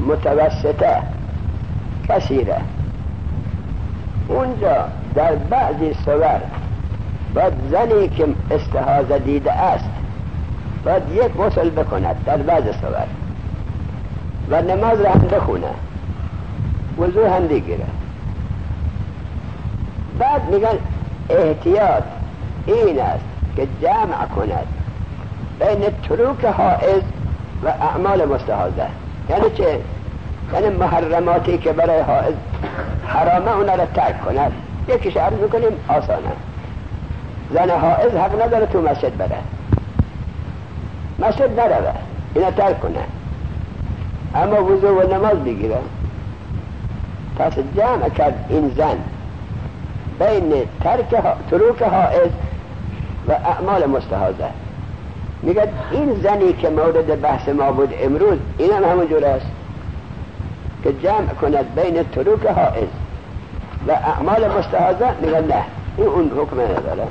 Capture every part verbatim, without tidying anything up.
متوسطه کثیره. اونجا در بعضی صور باید زنی که استحاضه دیده است باید یک غسل بکند در بعض صور و نماز را هم بخونه، وضو هم بگیره. بعد میگن احتیاط این است که جمع کند بین تروک حائض و اعمال مستحاضه. یعنی چه؟ یعنی محرماتی که برای حائض حرامه اونا را ترک کند. یکیش عرض میکنیم آسانه، زن حائض حق نداره تو مسجد بره، مسجد نروه، اینا ترک کنه، اما وضو و نماز بگیره. پس جمع کرد این زن بین ترک ها... تروک حائض و اعمال مستحاضه. میگه این زنی که مورد بحث ما بود امروز این هم همون جور است که جمع کند بین تروک حائض و اعمال مستحاضه. میگه نه، این اون حکم نداره.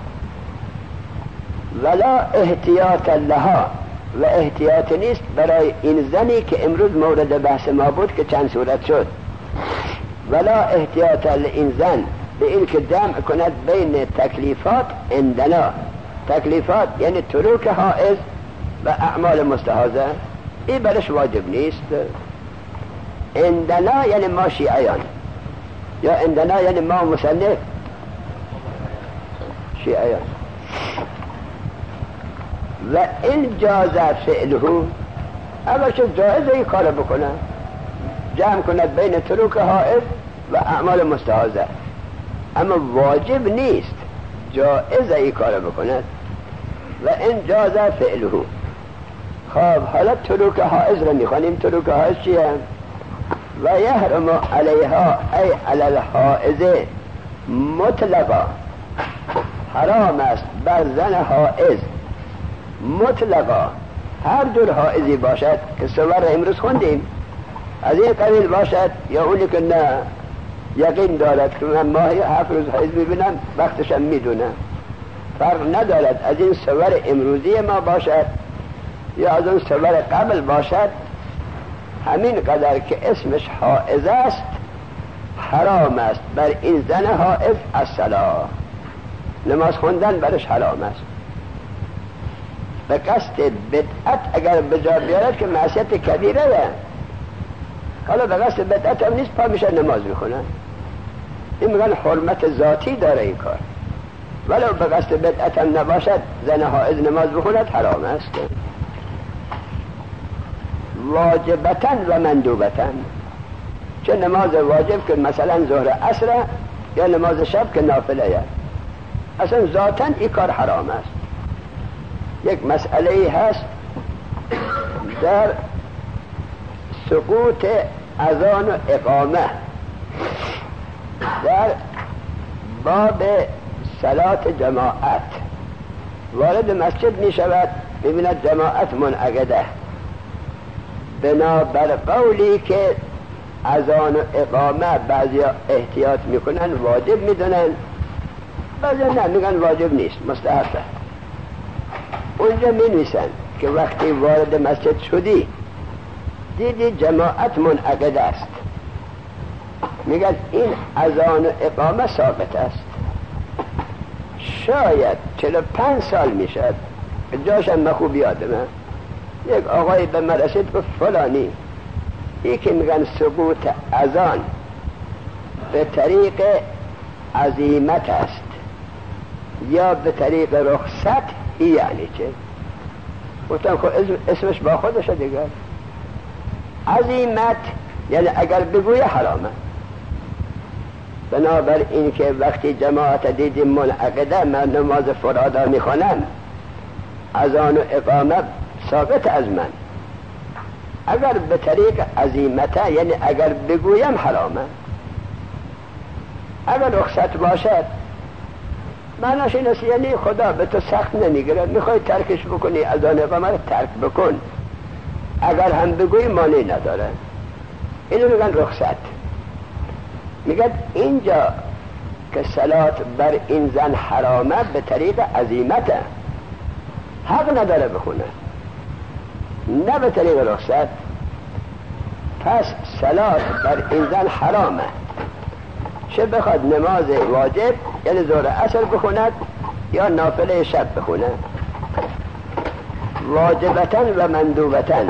ولا احتیاط لها، و احتیاط نیست برای این زنی که امروز مورد بحث ما بود که چند صورت شد. ولا احتیاط لین زن به این که جمع کند بین تکلیفات عندنا. تکلیفات یعنی تروک حائض و اعمال مستحاضه، این برش واجب نیست. عندنا یعنی ما شیعیان، یا عندنا یعنی ما مصنف شیعیان. و این جاز فعله، اول شد جایزه این کار بکنه، جمع کند بین تروک حائض و اعمال مستحاضه، اما واجب نیست، جایزه این کار بکند. و این جاز فعله. خب حالا تروک حائض رو میخوانیم. تروک حائض چیه؟ و یحرم علیها ای علی الحائض مطلقا، حرام است بر زن حائض مطلقا، هر دور حائضی باشد که سور امروز خوندیم از این قبیل باشد، یا اونی که نه یقین دارد که من ماهی هفت روز حیض میبینم وقتشم میدونم، فرق ندارد از این سور امروزی ما باشد یا از اون سور قبل باشد، همین قدر که اسمش حائض است حرام است بر این زن حائض الصلاة، نماز خوندن برش حرام است. به قصد بدعت اگر بجا بیارد که معصیت کبیره ده. حالا به قصد بدعت هم نیست، پا میشه نماز میخونن، این میگن حرمت ذاتی داره این کار. ولو به قصد بدعت هم نباشد زن حائض نماز بخوند حرام است. واجبتاً و مندوبتاً، چه نماز واجب که مثلا ظهر عصر یا نماز شب که نافله، اصلا ذاتاً این کار حرام است. یک مسئله هست در سقوط اذان و اقامه در باب صلات جماعت. وارد مسجد می شود ببیند جماعت منعقده، بنابر قولی که اذان و اقامه بعضی احتیاط میکنن واجب میدونن، بعضی نه میگن واجب نیست، مستحبه. اونجا می نویسن که وقتی وارد مسجد شدی دیدی جماعت منعقد است، میگن این اذان و اقامه ثابت است. شاید چهل و پنج سال میشد، جاشم مخوب یادمه، یک آقای به من رسید گفت فلانی ای که میگن سقوط اذان به طریق عزیمت است یا به طریق رخصت، ای یعنی چه؟ گفتم خب اسمش با خودشه دیگر. عزیمت یعنی اگر بگوی حرامه، بنابر این که وقتی جماعت دیدیم منعقده من نماز فرادا میخوانم، اذان و اقامه ثابت از من. اگر به طریق عزیمته یعنی اگر بگویم حرامه، اگر رخصت باشد معناش این است یعنی خدا به تو سخت نمیگیره، میخوای ترکش بکنی اذان اقامه رو ترک بکن، اگر هم بگوی مانعی نداره. اینو میگن رخصت. میگن اینجا که صلات بر این زن حرامه به طریق عزیمته، حق نداره بخونه، نه به طریق رخصت. پس صلات بر این زن حرامه، چه بخواد نماز واجب یعنی ظهر عصر بخوند یا نافله شب بخوند، واجبتن و مندوبتن.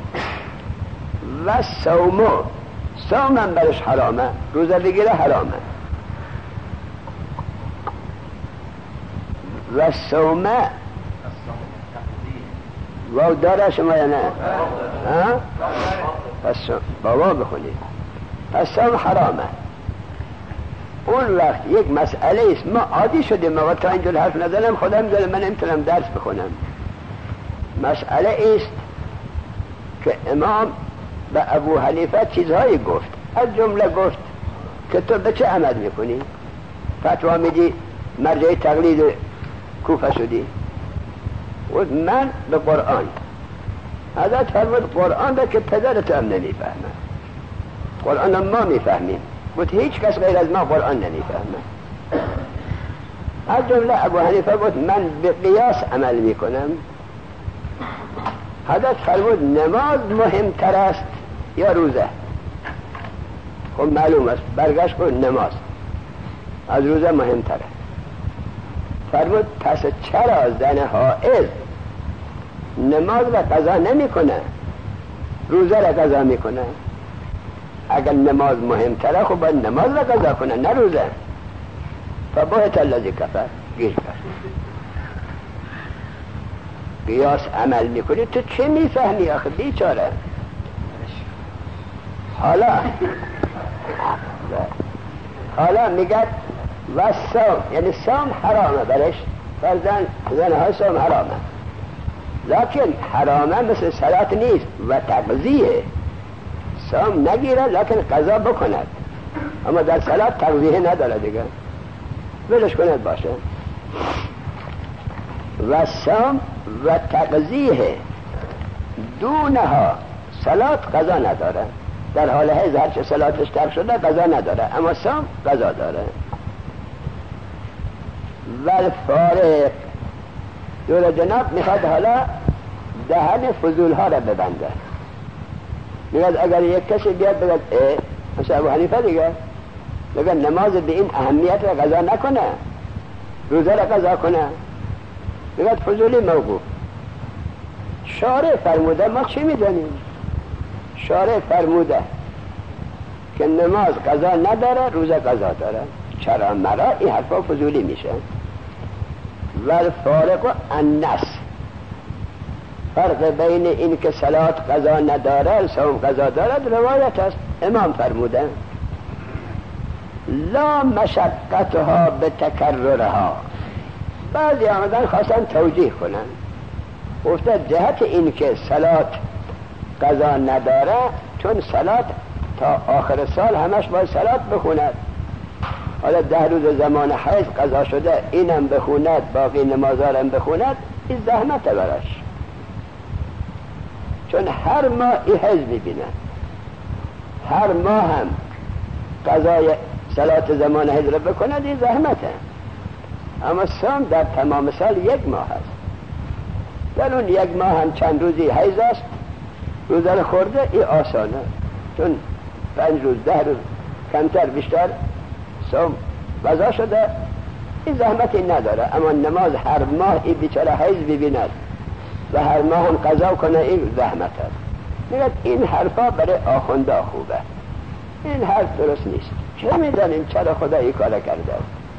و صومو، صوم هم برش حرامه، روزه بگیره حرامه. و صومه واو داره شما یا نه؟ ها؟ پس بابا بخونید. پس صوم حرامه. اون وقت یک مسئله است، ما عادی شدیم، ما تا اینجور حرف نزنم خودم دارم من نمیتونم درس بخونم. مسئله است که امام به ابو حنیفه چیزهایی گفت، از جمله گفت که تو به چه عمل میکنی؟ فتوا میدی مرجع تقلید کوفه شدی؟ و من به قرآن. حضرت فرمود قرآن را که پدرت هم نمیفهمه، قرآن هم ما میفهمیم. گفت هیچ کس غیر از ما قرآن نمیفهمه. از جمله ابو حنیفه گفت من به قیاس عمل میکنم. حضرت فرمود نماز مهمتر است یا روزه؟ خب معلوم است، برگشت گفت نماز از روزه مهمتره. فرمود پس چرا زن حائض نماز را قضا نمی کنه، روزه را قضا می کنه؟ اگر نماز مهمتره خب باید نماز را قضا کنه نه روزه. فبهت الذی کفر، گیر کرد. قیاس عمل میکنی تو چه میفهمی آخه بیچاره؟ حالا حالا میگه و صوم، یعنی صوم حرامه برش، فرزن زنهای صوم حرامه، لکن حرامه مثل صلات نیست و تقضیه. صوم نگیره لکن قضا بکند، اما در صلات تقضیه نداره دیگه، ولش کند باشه. و صوم و تقضیه دونها، صلات قضا نداره، در حال حیض هرچه صلاتش ترک شده قضا نداره، اما صوم قضا داره. و الفارق، دور جناب میخواد حالا دهن فضول ها را ببنده. میگه اگر یک کسی بیاد بگه اه مثل ابو حنیفه دیگه بگه نماز به این اهمیت را قضا نکنه، روزه را قضا کنه، میگه فضولی موقوف. شارع فرموده، ما چی میدونیم؟ شارع فرموده که نماز قضا نداره، روزه قضا داره. چرا مرا این حرفا فضولی میشه. والفارق النص، فرق بین این که صلات قضا نداره صوم قضا دارد روایت است. امام فرموده لا مشقتها به تکررها. بعضی آمدن خواستن توجیه کنن، گفته جهت این که صلات قضا نداره چون صلات تا آخر سال همش باید صلات بخوند، حالا ده روز زمان حیض قضا شده اینم بخوند باقی نمازارم بخوند، این زحمت برش، چون هر ماه این حیض میبینه، هر ماه هم قضای صلات زمان حیض رو بکند، این زحمته. اما صوم در تمام سال یک ماه هست، در اون یک ماه هم چند روزی حیض است، روزه رو خورده این آسانه، چون پنج روز ده روز کمتر بیشتر صوم قضا شده، این زحمتی نداره. اما نماز هر ماه این بیچاره حیض ببیند و هر ماه هم قضا کنه، این زحمت است. میگه این حرفا برای آخونده خوبه، این حرف درست نیست. چه میدانیم چرا خدا این کار کرده؟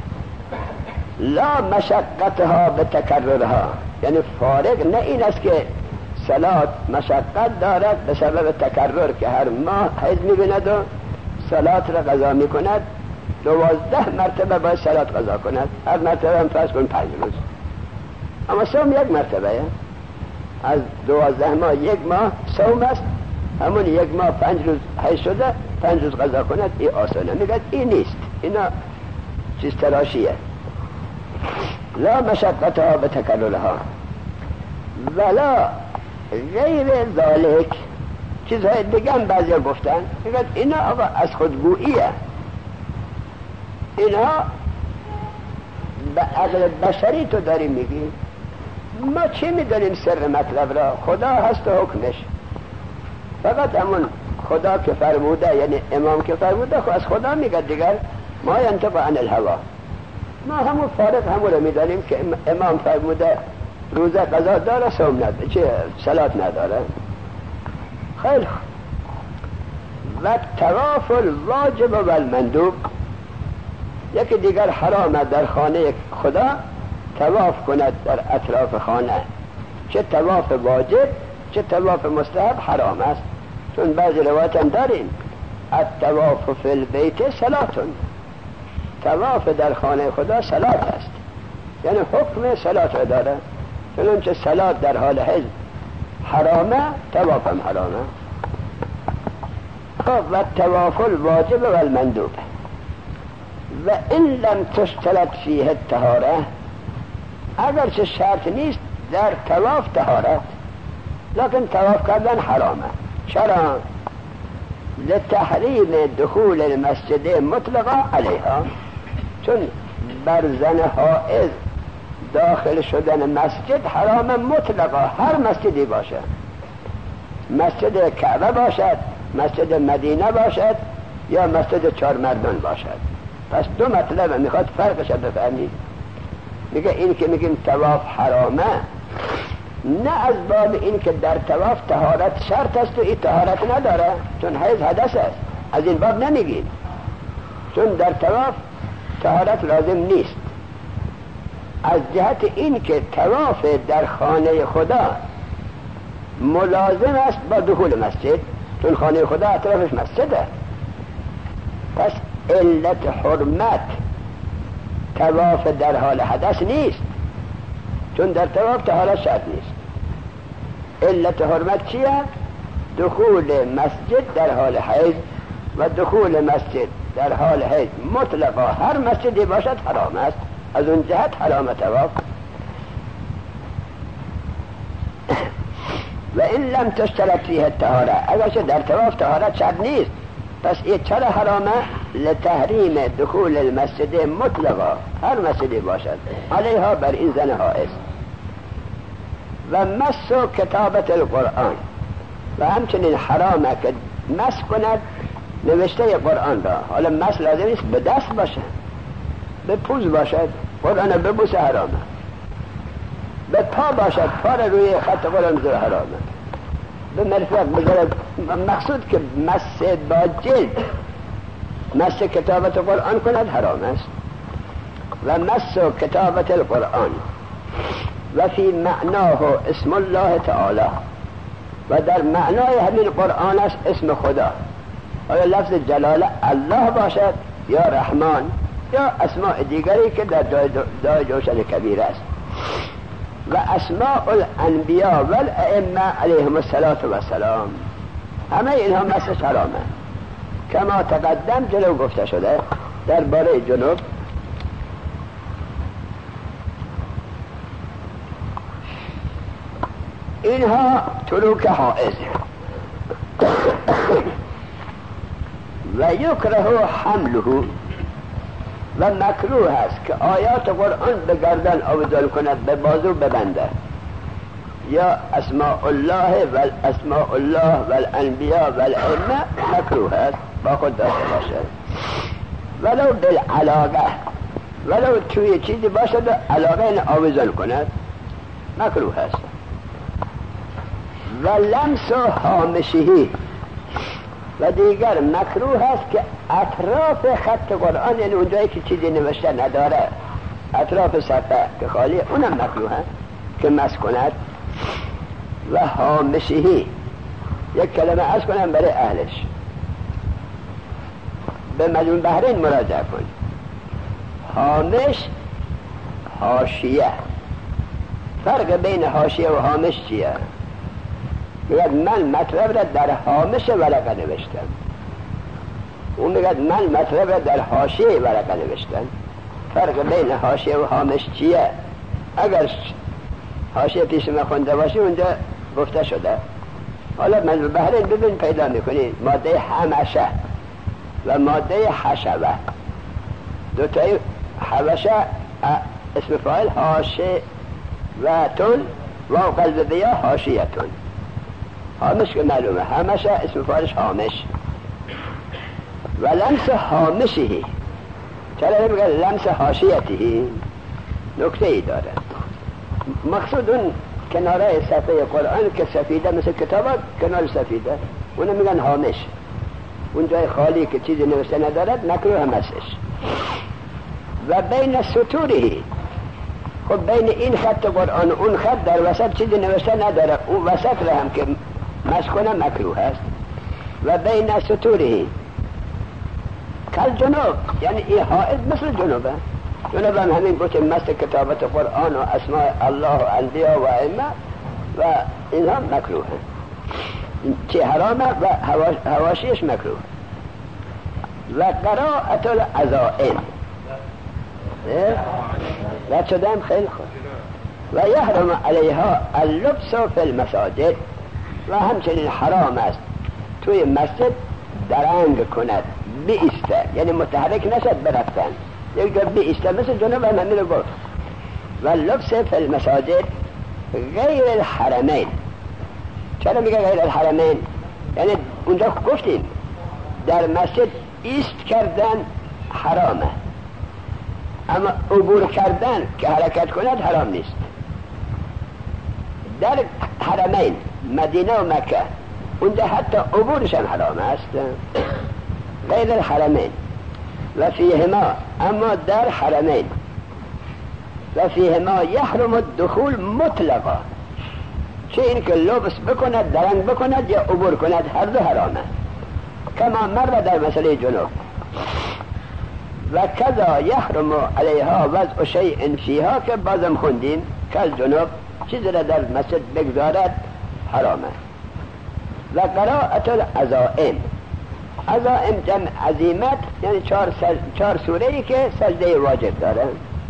لا مشقتها به تکررها، یعنی فارق نه این است که صلات مشقت دارد به سبب تکرر که هر ماه حیض میبیند و صلات را قضا میکند، دوازده مرتبه باید صلات قضا کند، هر مرتبه هم فرض کن پنج روز. اما صوم یک مرتبه، از دوازده ماه یک ماه صوم است، همون یک ماه پنج روز حیض شده پنج روز قضا کند، این آسانه. میگه این نیست، اینا چیز تراشیه. لا مشقتها به تکررها ولا غیر ذالک، چیزهای دیگه هم بعضی ها گفتن، میگه اینا آقا از خودگوییه، اینها به عقل بشری تو داری میگی، ما چی میدونیم سر مطلب را؟ خدا هست و حکمش، فقط همون خدا که فرموده، یعنی امام که فرموده، خب از خدا میگه دیگر. ما ینطق عن الهوا، ما همون فارغ همون رو میدانیم که امام فرموده روزه قضا داره، صوم نداره، چه صلات نداره. خیلی و طواف الواجب و المندوب، یکی دیگر حرامه در خانه خدا طواف کند در اطراف خانه، چه طواف واجب چه طواف مستحب حرام است. چون بعضی روایت هم داریم الطواف فی البیت صلاتون، طواف در خانه خدا صلات است، یعنی حکم صلات را داره. چنانچه صلات در حال حج حرامه، طواف هم حرامه. خب و طواف الواجب و المندوب و این لم تشترط فیه الطهاره، اگرچه شرط نیست در طواف طهارت، لكن طواف کردن حرامه. چرا؟ لتحریم دخول المسجد مطلقا علیها، چون بر زن حائض داخل شدن مسجد حرام مطلقا، هر مسجدی باشه، مسجد کعبه باشد، مسجد مدینه باشد، یا مسجد چهار مردان باشد. پس دو مطلب میخواد فرقش بفهمید. میگه این که میگیم طواف حرامه، نه از باب این که در طواف طهارت شرط است و این طهارت نداره، چون حیض حدث است، از این باب نمیگیم. چون در طواف طهارت لازم نیست، از جهت این که طواف در خانه خدا ملازم است با دخول مسجد، چون خانه خدا اطرافش مسجده. پس علت حرمت طواف در حال حدث نیست، چون در طواف طهارت شرط نیست. علت حرمت چیه؟ دخول مسجد در حال حیض، و دخول مسجد در حال حیض مطلقا هر مسجدی باشد حرام است، از اون جهت حرام طواف. و این لم تشترط فیه الطهاره، اگرچه در طواف طهارت شرط نیست، پس این چرا حرامه؟ لتحریم دخول المسجد مطلقا، هر مسجدی باشد، علیها بر این زن حائض. و مس و کتابت القرآن، و همچنین حرامه که مس کند نوشته قرآن را. حالا مس لازم نیست به دست باشه، به پوز باشد، قرآن ببوسه حرامه. به پا باشد، پا را روی خط قرآن بذاره حرامه. به مرفق بذاره، مقصود که مس با جلد، مس کتابت قرآن کند حرام است. و مس و کتابت القرآن و فی معناه اسم الله تعالی، و در معنای همین قرآن است اسم خدا. آیا لفظ جلاله الله باشد یا رحمان یا اسماء دیگری که در جای جوشن کبیر است. و اسماء الانبیاء والائمه علیهم السلام، همه اینها مسش حرامه، کما تقدم جلو گفته شده در باره جنوب. اینها تلوک حائض. و یکره حمله، و مکروه است که آیات قرآن به گردن آویزان کند، به بازو ببنده، یا اسماء الله و اسماء الله و الانبیاء و الائمه مکروه است، با خود داشته باشد. ولو بالعلاقه، ولو توی چیزی باشد علاقه این آویزان کند، مکروه است. و لمس و حامشهی، و دیگر مکروه است که اطراف خط قرآن، یعنی اونجایی که چیزی نوشته نداره، اطراف صفحه که خالی، اونم مکروه است که مس کند. و حامشهی، یک کلمه از کنم برای اهلش، به مجموع بحرین مراجعه کن. حامش، حاشیه، فرق بین حاشیه و حامش چیه؟ میگه من مطلب را در حامش ورقه نوشتم، اون میگه من مطلب را در حاشیه ورقه نوشتم. فرق بین حاشیه و حامش چیه؟ اگر حاشیه پیش من خونده باشی اونجا گفته شده. حالا من بحرین ببین پیدا میکنی ماده حمشه و ماده حشوه، دوتای حوشه اسم فاعل حاشه و تون و قلب بیا حاشیه تون. هامش که معلومه، همش اسم فارش هامش. و لمس هامشهی، چرا نمیگه لمس حاشیتی؟ نکته ای داره. مقصود اون کناره صفحه قرآن که سفیده مثل کتابات کنار سفیده، اونو میگن هامش. اون جای خالی که چیزی نوشته ندارد مکروه هم هستش. و بین سطوری، خب بین این خط قرآن و اون خط در وسط چیزی نوشته نداره، اون وسط رو هم که مسکنه مکروه هست. و بین سطوری کل جنوب، یعنی این حائط مثل جنوبه. جنوب هم همین گوشه مثل کتابت قرآن و اسماء الله و انبیاء و ائمه و اینها مکروه چه حرامه و حواشیش مکروه. و قراءت العزائم رد شدم خیلی خوب. و یحرم علیها اللبس فی المساجد، و همچنین حرام است توی مسجد درنگ کند، بیسته، یعنی متحرک نشد برفتن، یک جا بیسته مثل جنوب هم همین رو گفت. و لبس فی المساجد غیر الحرمین. چرا میگه غیر الحرمین؟ یعنی اونجا گفتیم در مسجد ایست کردن حرامه، اما عبور کردن که حرکت کند حرام نیست. در حرمین مدینه و مکه اونجا حتی عبورش هم حرام است، غیر الحرمین. و فیهما، اما در حرمین و فیهما یحرم الدخول مطلقا، چه این که لبس بکند، درنگ بکند یا عبور کند، هر دو حرامه. کما مر در مسئله جنوب. و کذا یحرم علیها وضع شیء فیها، که بازم خوندیم که جنوب چیزی را در مسجد بگذارد حرامه. و قراءت العزائم، عزائم جمع عزیمت، یعنی چهار, چهار سوره ای که سجده واجب داره.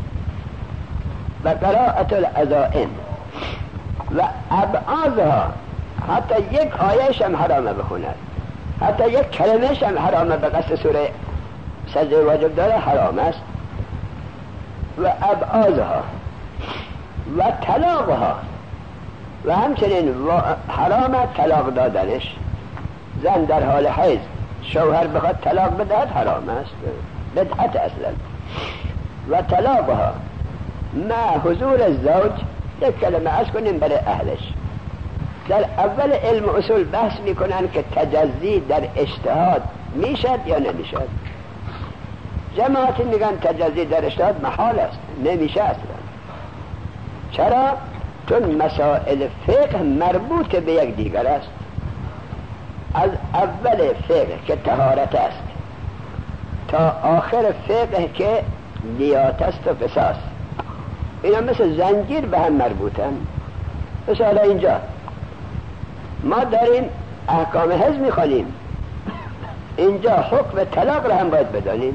و قراءت العزائم و ابعاضها، حتی یک آیهش هم حرامه بخوند، حتی یک کلمهش هم حرامه به قصد سوره سجده واجب داره حرام است. و ابعاضها و طلاقها، و همچنین حرام طلاق دادنش. زن در حال حیض شوهر بخواد طلاق بدهد حرام است، بدعت اصلا. و طلاقها مع حضور الزوج، یک کلمه از کنیم برای اهلش. در اول علم اصول بحث میکنن که تجزی در اجتهاد میشد یا نمیشد. جماعتی میگن تجزی در اجتهاد محال است، نمیشه اصلا. چرا؟ چون مسائل فقه مربوط به یک دیگر است. از اول فقه که طهارت است تا آخر فقه که نیات است و قصاص، اینا مثل زنجیر به هم مربوطن. مثلا اینجا ما داریم احکام حیض میخوانیم، اینجا حکم طلاق را هم باید بدانیم،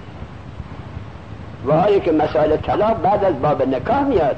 و حالی که مسائل طلاق بعد از باب نکاح میاد.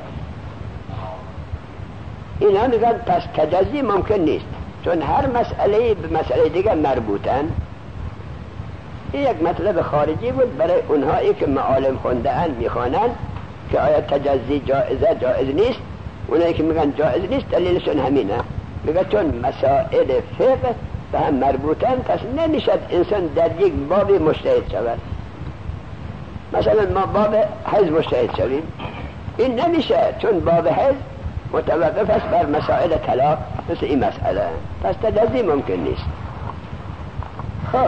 اینا میگن پس تجزی ممکن نیست، چون هر مسئله به مسئله دیگه مربوطن. این یک مطلب خارجی بود برای اونهایی که معالم خونده‌اند میخوانند که آیا تجزی جائزه جائز نیست. اونایی که میگن جائز نیست دلیلشون همینه، میگن چون مسائل فقه به هم مربوطن، پس نمیشد انسان در یک بابی مجتهد شود. مثلا ما باب حیض مجتهد شویم، این نمیشه، چون باب حیض متوقف است بر مسائل طلاق مثل این مسئله، پس تجزی ممکن نیست. خب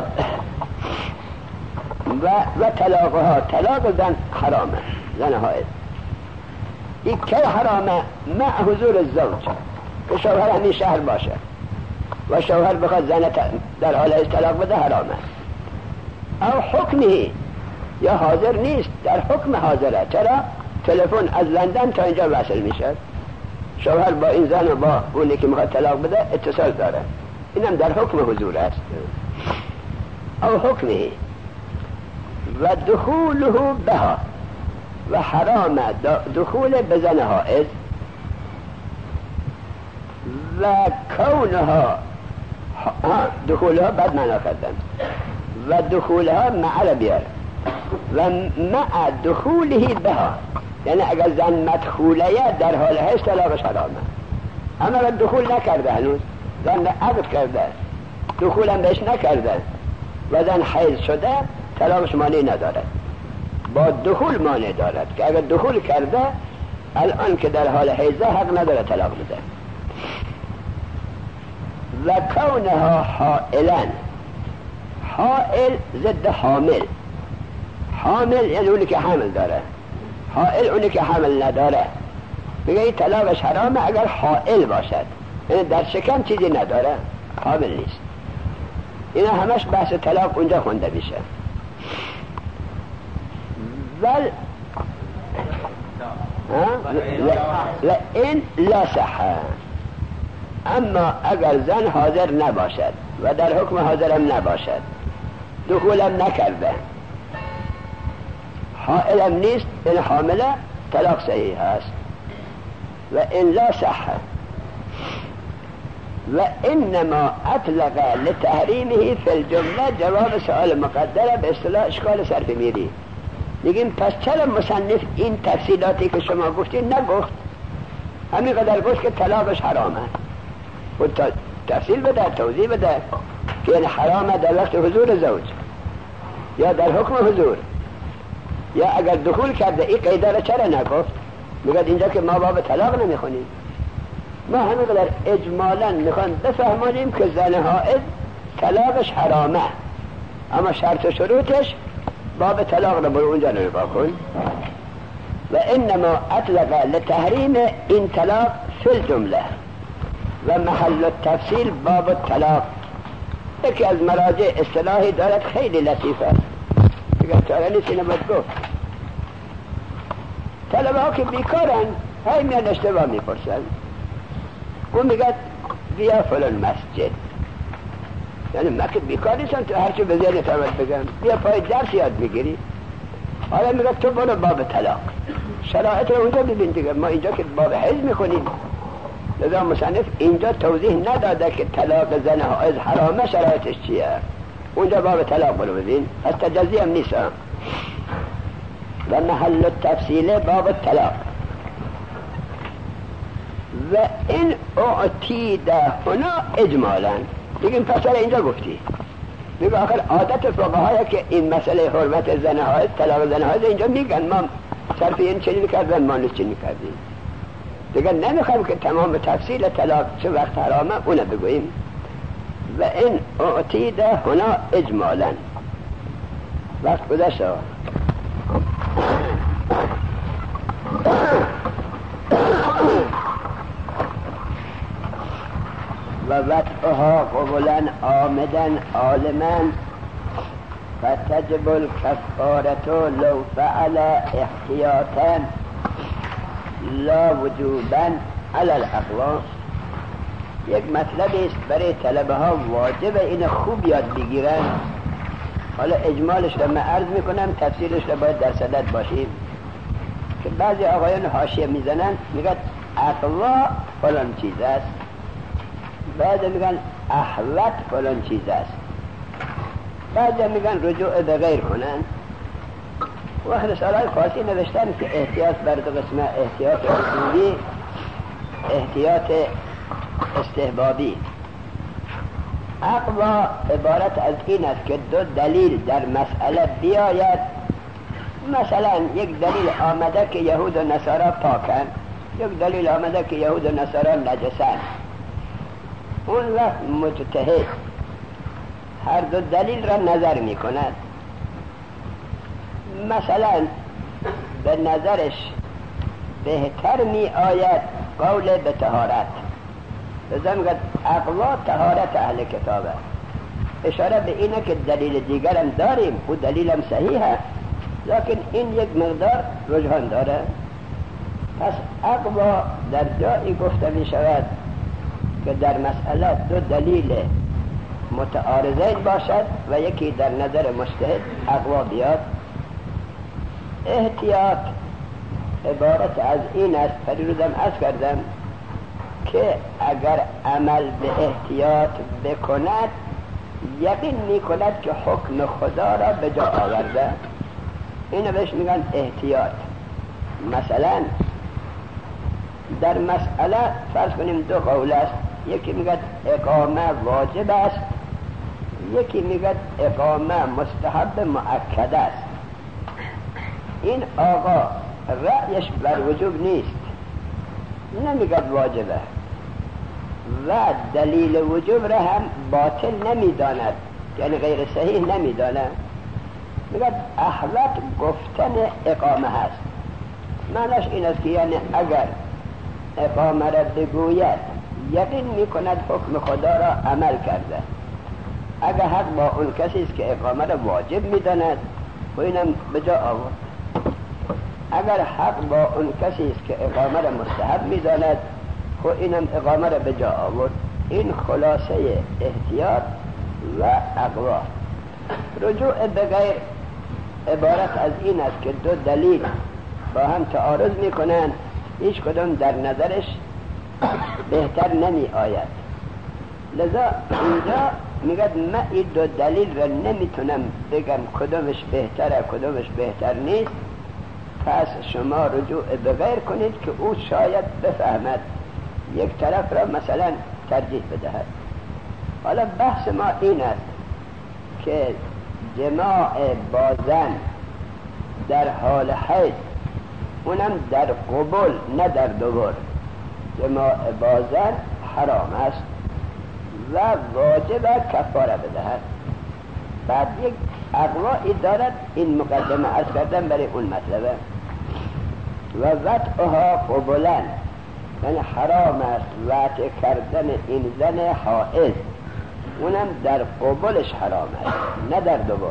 و و طلاقها، طلاق زن حرامه، زن حائض. این که حرامه؟ مع حضور الزوج، که شوهر همین شهر باشه و شوهر بخواد زن در حال حیض طلاق بده حرامه. او حکمی، یا حاضر نیست، در حکم حاضره. چرا؟ تلفن از لندن تا اینجا وصل میشه، شوهر با این زن و با اونی که میخواد طلاق بده اتصال داره، اینم در حکم حضور است. او حکمی و دخوله بها، و حرام دخول بزن حائض و کونها، دخولها بعد معنا کردن، و دخولها مع بیار و مع دخوله بها، یعنی اگر زن مدخوله در حال حیض طلاقش حرامه، اما دخول نکرده هنوز، زن عقد کرده دخولم بهش نکرده و زن حیض شده طلاقش مانع ندارد، با دخول مانع دارد که اگر دخول کرده الان که در حال حیضه حق نداره طلاق بده. و کونها حائلا، حائل ضد حامل، حامل یعنی اونی که حمل داره، حائل اونی که حمل نداره. میگه این طلاقش حرامه اگر حائل باشد، یعنی در شکم چیزی نداره، حامل نیست. اینا همش بحث طلاق اونجا خونده میشه. ول لئن لا صحه، اما اگر زن حاضر نباشد و در حکم حاضرم نباشد، دخولم نکرده، حائلم نیست، این حامله، طلاق صحیح است. و ان لا صحه و انما اطلق لتحریمه فی الجمله، جواب سؤال مقدره به اصطلاح اشکال صرف میری. میگیم پس چرا مصنف این تفصیلاتی که شما گفتین نگفت؟ همین قدر گفت که طلاقش حرامه و تفصیل بده، توضیح بده که این حرامه در وقت حضور زوج یا در حکم حضور یا اگر دخول کرده. این قیده را چرا نگفت؟ میگه اینجا که ما باب طلاق نمیخونیم، ما همین قدر اجمالا میخوان بفهمانیم که زن حائض طلاقش حرامه، اما شرط و شروطش باب طلاق رو برو اونجا نگاه کن. و انما اطلق لتحریم این طلاق فی الجمله و محل التفصیل باب الطلاق. یکی از مراجع اصطلاحی دارد خیلی لطیفه، دیگه چاره نیست اینو باید گفت. طلبه ها که بیکارن های میان اشتباه میپرسن، اون میگه بیا فلان مسجد، یعنی من که بیکار نیستم تو هرچی به ذهنت آمد بگم بیا پای درس یاد میگیری. حالا میگه تو برو باب طلاق، شرایط رو اونجا ببین دیگه، ما اینجا که باب حیض میخونیم. لذا مصنف اینجا توضیح نداده که طلاق زن حائض حرامه شرایطش چیه، اونجا باب طلاق برو ببین، از تجزیه هم نیست. و محل التفصیل باب الطلاق. و این اعتیده هنا اجمالا، دیگه پس اینجا گفتی میگه آخر عادت فقهاء که این مسئله حرمت زن حائض، طلاق زن حائض اینجا میگن، ما صرف این چنین کردن ما نیست چنین کردیم دیگه، نمیخوایم که تمام تفصیل طلاق چه وقت حرامه اونه بگوییم. و این اعتیده هنا اجمالا. وقت گذشت و وطعها قبلا آمدا عالما فتجب الكفارة لو فعل احتیاطا لا وجوبا على الاقوى. یک مطلبی است برای طلبه ها واجب این خوب یاد بگیرن. حالا اجمالش رو من عرض میکنم، تفصیلش رو باید در صدد باشیم. که بعضی آقایان حاشیه میزنن میگن اقوا فلان چیز است، بعضی میگن احوت فلان چیز است، بعضی میگن رجوع به غیر کنن. و رساله‌های خاصی نوشتن که احتیاط بر دو قسمه، احتیاط اصولی، احتیاط استحبابی. اقوا عبارت از این است که دو دلیل در مسئله بیاید. مثلا یک دلیل آمده که یهود و نصارا پاکن، یک دلیل آمده که یهود و نصارا نجسن. اون وقت مجتهد هر دو دلیل را نظر می کند. مثلا به نظرش بهتر می آید قول به طهارت، بزن میگه اقوا طهارت اهل کتابه، اشاره به اینه که دلیل دیگرم داریم، او دلیلم صحیحه لیکن این یک مقدار رجحان داره. پس اقوا در جایی گفته می شود که در مسئله دو دلیل متعارضین باشد و یکی در نظر مجتهد اقوا بیاد. احتیاط عبارت از این است، پریروزم عرض کردم که اگر عمل به احتیاط بکند یقین می کند که حکم خدا را به جا آورده. اینو بهش میگن احتیاط. مثلا در مسئله فرض کنیم دو قول است، یکی میگه اقامه واجب است، یکی میگه اقامه مستحب مؤکد است. این آقا رأیش بر وجوب نیست، نمیگه واجبه و دلیل وجوب را هم باطل نمیداند، یعنی غیر صحیح نمیداند. میگه احوط گفتن اقامه هست. معنیش این است که یعنی اگر اقامه را بگوید یقین میکند حکم خدا را عمل کرده. اگر حق با اون کسی است که اقامه را واجب میداند و اینم به جا آورد، اگر حق با اون کسی است که اقامه را مستحب میداند و اینم اقامه را به جا آورد. این خلاصه احتیاط و اقوا. رجوع به غیر عبارت از این است که دو دلیل با هم تعارض میکنند، هیچ کدام در نظرش بهتر نمی آید. لذا اینجا میگه من این دو دلیل را نمیتونم بگم کدامش بهتره کدامش بهتر نیست، پس شما رجوع به غیر کنید که او شاید بفهمد یک طرف را مثلا ترجیح بدهد. حالا بحث ما این است که جماع با زن در حال حیض، اونم در قبول نه در دوبار، جماع با زن حرام است و واجب کفاره بدهد. بعد یک اقوایی دارد، این مقدمه عرض کردم برای اون مطلبه. و وطئها قبولن، یعنی حرام است وطع کردن این زن حائض، اونم در قبولش حرام است نه در دوبار.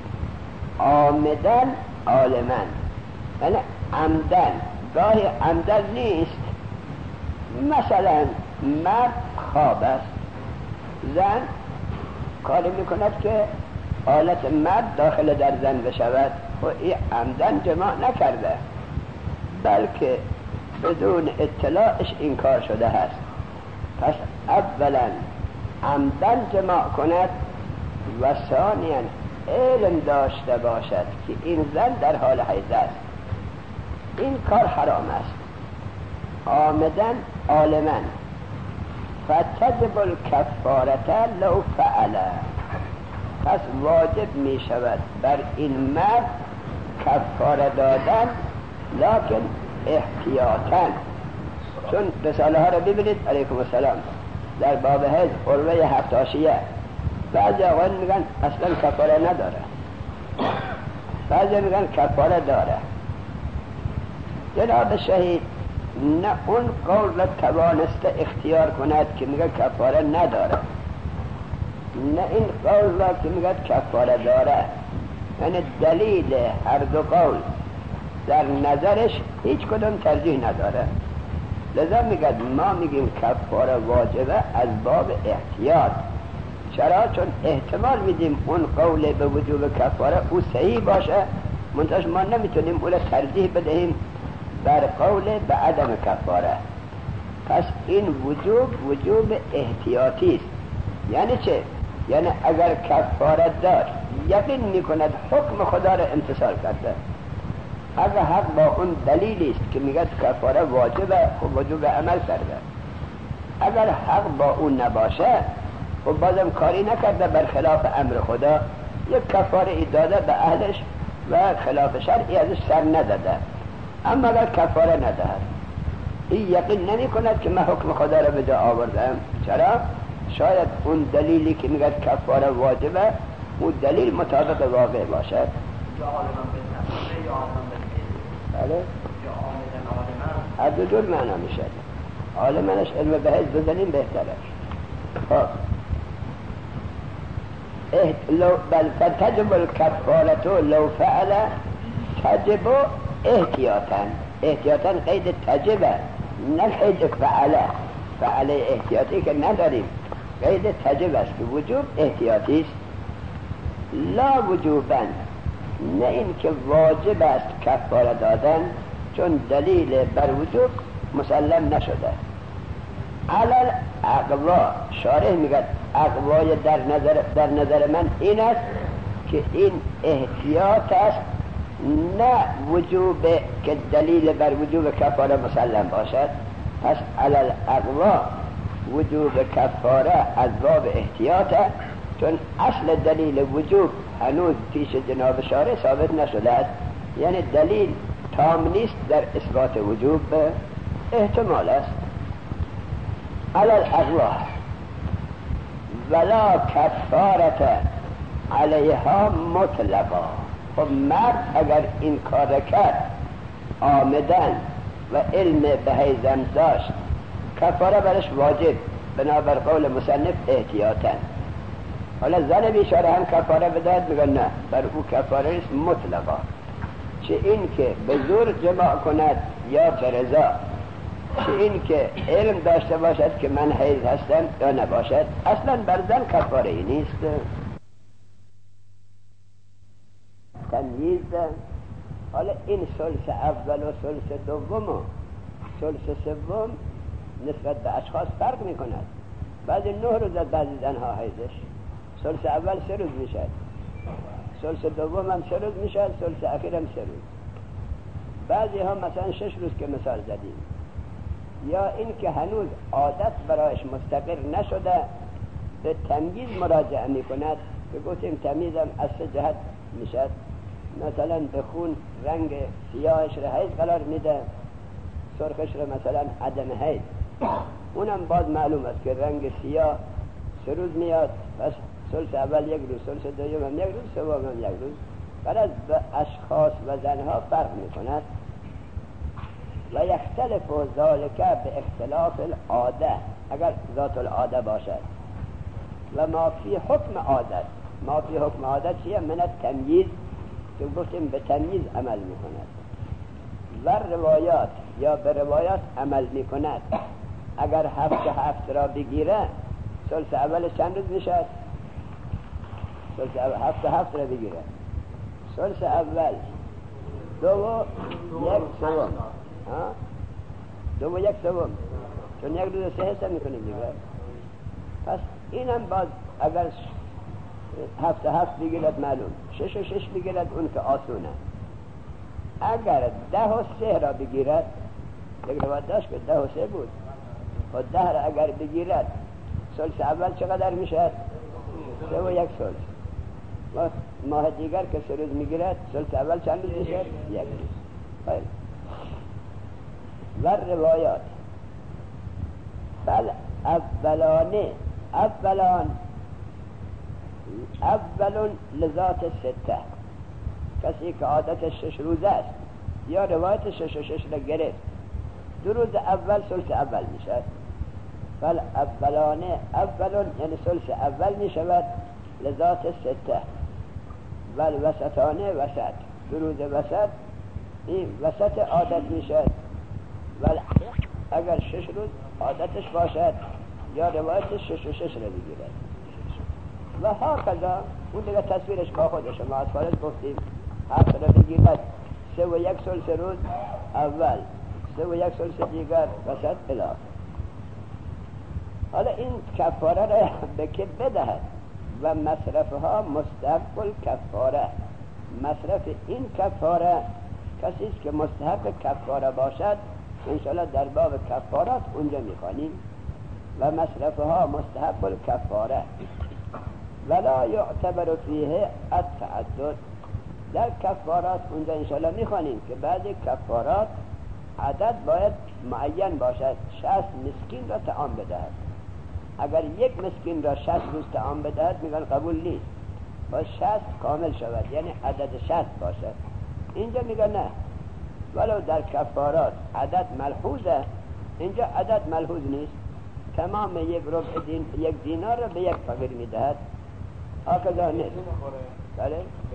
عامدن عالمن، یعنی عمدن، گاهی عمدن نیست، مثلا مرد خواب است، زن کاری میکند که حالت مرد داخل در زن بشود و این عمدن جماع نکرده بلکه بدون اطلاعش این کار شده هست. پس اولا عمدن جماع کند و ثانیا علم داشته باشد که این زن در حال حیض است، این کار حرام است. عامدن عالمن فتجب الکفارة لو فعل، پس واجب می شود بر این مرد کفاره دادن، لکن احتیاطاً. چون رساله ها را ببینید علیکم السلام در باب حیض قربه هفتاشیه، بعضی آقایان میگن اصلا کفاره نداره، بعضی میگن کفاره داره. جناب شهید نه اون قول را توانسته اختیار کند که میگه کفاره نداره، نه این قول را که میگه کفاره داره، یعنی دلیل هر دو قول در نظرش هیچ کدوم ترجیح نداره. لذا میگه ما میگیم کفاره واجبه از باب احتیاط. چرا؟ چون احتمال میدیم اون قول به وجوب کفاره او صحیح باشه، منتها ما نمیتونیم اون ترجیح بدهیم بر قول به عدم کفاره. پس این وجوب وجوب احتیاطی است. یعنی چه؟ یعنی اگر کفاره دار یقین میکند حکم خدا را امتثال کرده، اگر حق با اون دلیلی است که میگه کفاره واجبه و وجوب عمل کرده، اگر حق با اون نباشه و بازم کاری نکرده بر خلاف امر خدا، یک کفاره ای داده به اهلش و خلاف شرعی ازش سر نداده. اما اگر کفاره ندهد این یقین نمی کند که من حکم خدا را به جا آوردم. چرا؟ شاید اون دلیلی که میگه کفاره واجبه اون دلیل مطابق واقع باشد. بله؟ از دو جور معنا میشه. عالمانش علم به حیث بزنیم بهتره. خب لو بل فتجب الكفارة لو فعل تجب احتیاطا. احتیاطا قید تجبه نه قید فعله. فعله احتیاطی که نداریم، قید تجب است که وجوب احتیاطی است. لا وجوبا، نه این که واجب است کفاره دادن، چون دلیل بر وجوب مسلم نشده. علل اقوا، شارح میگه اقوای در نظر, در نظر من این است که این احتیاط است، نه وجوب که دلیل بر وجوب کفاره مسلم باشد. پس علل اقوا وجوب کفاره از باب احتیاطه، چون اصل دلیل وجوب هنوز پیش جناب شارع ثابت نشده است، یعنی دلیل تام نیست در اثبات وجوب، احتمال است. علی الارواح ولا کفارت علیها مطلقا. خب مرد اگر این کار کرد آمدن و علم به حیزم داشت، کفاره برش واجب بنابر قول مصنف احتیاطاً. حالا زن بیچاره هم کفاره بدهد، میگن نه، بر او کفاره نیست مطلقا. چه این که به زور جماع کند یا به رضا، چه این که علم داشته باشد که من حیض هستم یا نباشد، اصلا بر زن کفاره ای نیست. تمییز. حالا این ثلث اول و ثلث دوم و ثلث سوم نسبت به اشخاص فرق میکند. بعضی نه روز از بعضی زنها حیضش، ثلث اول سه روز میشد، ثلث دوم هم سه روز میشد، ثلث اخیر هم سه روز. بعضی ها مثلا شش روز که مثال زدیم. یا این که هنوز عادت برایش مستقر نشده به تمییز مراجعه میکند، که گفتیم تمییزم از سه جهت میشد. مثلا به خون رنگ سیاهش را حیض قرار میده، سرخش را مثلا عدم حیض. اونم باز معلوم است که رنگ سیاه سه روز میاد، پس ثلث اول یک روز، ثلث دوم هم یک روز، سوم هم یک روز. بعد به اشخاص و زنها فرق میکند. و یختلف ذالک به اختلاف العاده، اگر ذات العاده باشد. و ما فی حکم عادت، ما فی حکم عادت چیه؟ من التمییز، که گفتیم به تمییز عمل میکند. و روایات، یا به روایات عمل میکند. اگر هفت هفت را بگیره، ثلث اول چند روز میشد؟ ثلث اول هفت هفت را بگیره، ثلث اول دو و یک سوم، دو و یک سوم، چون یک روز سه حساب میکنیم دیگه. پس اینم باز اگر هفت هفت بگیرد معلوم، شش و شش بگیرد اون که آسونه. اگر ده و سه را بگیرد، یک روایت داشت که ده و سه بود، و ده را اگر بگیرد ثلث اول چقدر میشد؟ سه و یک ثلث. و ماه دیگر که سه روز میگیرد، ثلث اول چند روز میشد؟ یک روز. خیلی. و روایات فل اولانه، اولان اولون لذات سته، کسی که عادت شش روز است یا روایت شش و شش را گرفت، دو روز اول ثلث اول میشد. فل اولانه اولون یعنی ثلث اول میشود لذات سته. و الوسطانه وسط، دو روز وسط، این وسط عادت میشد. و اگر شش روز عادتش باشد یا روایت شش و شش را بگیرد. و ها کذا اون دیگه تصویرش با خودش، ما از فارز گفتیم هفت را بگیرد، سه و یک ثلث روز اول، سه و یک ثلث دیگر وسط الاخر. حالا این کفاره را به که بدهد و مصرفها مستحق الکفاره. مصرف این کفاره کسی است که مستحق کفاره باشد، انشاءالله در باب کفارات اونجا میخوانیم. و مصرفها مستحق الکفاره ولا یعتبر فیه التعدد. در کفارات اونجا انشاءالله میخوانیم که بعد کفارات عدد باید معین باشد. شصت مسکین را طعام بدهد. اگر یک مسکین را شصت روز طعام بدهد میگن قبول نیست، باید شصت کامل شود، یعنی عدد شصت باشد. اینجا میگن نه، ولو در کفارات عدد ملحوظه، اینجا عدد ملحوظ نیست. تمام یک ربع دین، یک دینار را به یک فقیر میدهد، آکذا نیست. بله؟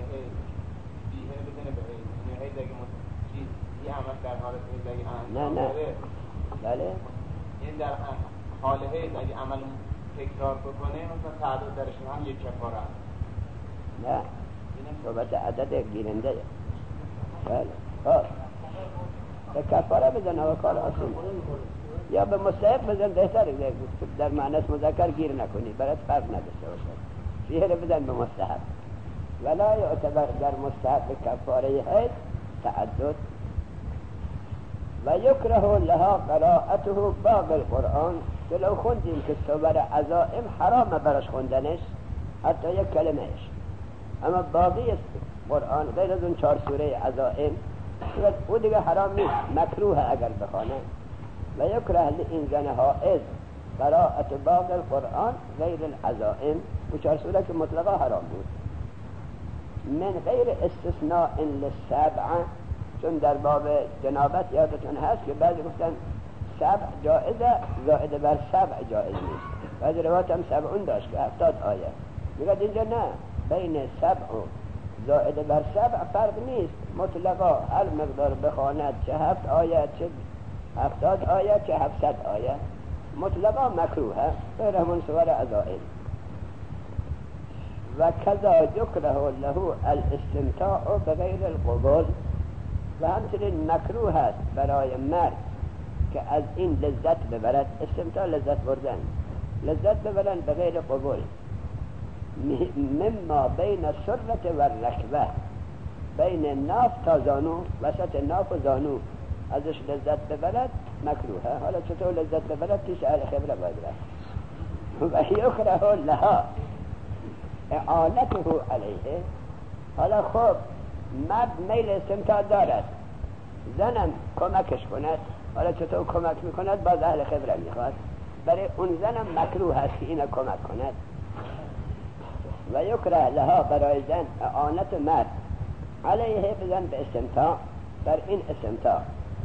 نه نه بله این در حال حیض اگه عمل تکرار بکنه مثلا تعداد درش هم یک کفاره است. نه صحبت عدد گیرنده. بله خب به کفاره بزن و کار آسون، یا به مستحق بزن بهتره، در معنی مذکر گیر نکنی برات فرق نداشته باشد. فیه رو بزن به مستحق. ولا یعتبر در مستحق کفاره حیض تعدد. و یکره لها قراءته باقی القرآن. جلو خوندیم که صور عزائم حرام براش خوندنش حتی یک کلمهش، اما باقی قرآن غیر از اون چهار سوره عزائم او دیگه حرام نیست، مکروه اگر بخوانه. و یکره لئن زن حائض قراءت باقی القرآن غیر العزائم، و چهار سوره که مطلقا حرام بود، من غیر استثناء للسبع، چون در باب جنابت یادتون هست که بعضی گفتن سبع جائزه زائد بر سبع جائز نیست، بعضی روایت هم سبعون داشت که هفتاد آیه، میگه اینجا نه، بین سبع و زائد بر سبع فرق نیست، مطلقا هر مقدار بخواند، چه هفت آیه چه هفتاد آیه چه هفتصد آیه، مطلقا مکروهه غیر همون سور عزائم. و کذا یکره له الاستمتاع بغیر القبول، و همچنین مکروه است برای مرد که از این لذت ببرد، استمتاع لذت بردن، لذت ببرن بغیر قبول، مما بین سرت و رکبه، بین ناف تا زانو، وسط ناف و زانو ازش لذت ببرد مکروهه. حالا چطور لذت ببرد پیش اهل خبره باید رفت. و یکره لها اعانته علیه، حالا خب مرد میل استمتاع دارد، زنم کمکش کند، حالا چطور کمک میکند باز اهل خبره میخواد، برای اون زنم مکروه هست که اینا کمک کند. و یکره لها برای زن اعانت مرد علیه بزن به استمتاع، بر این استمتاع،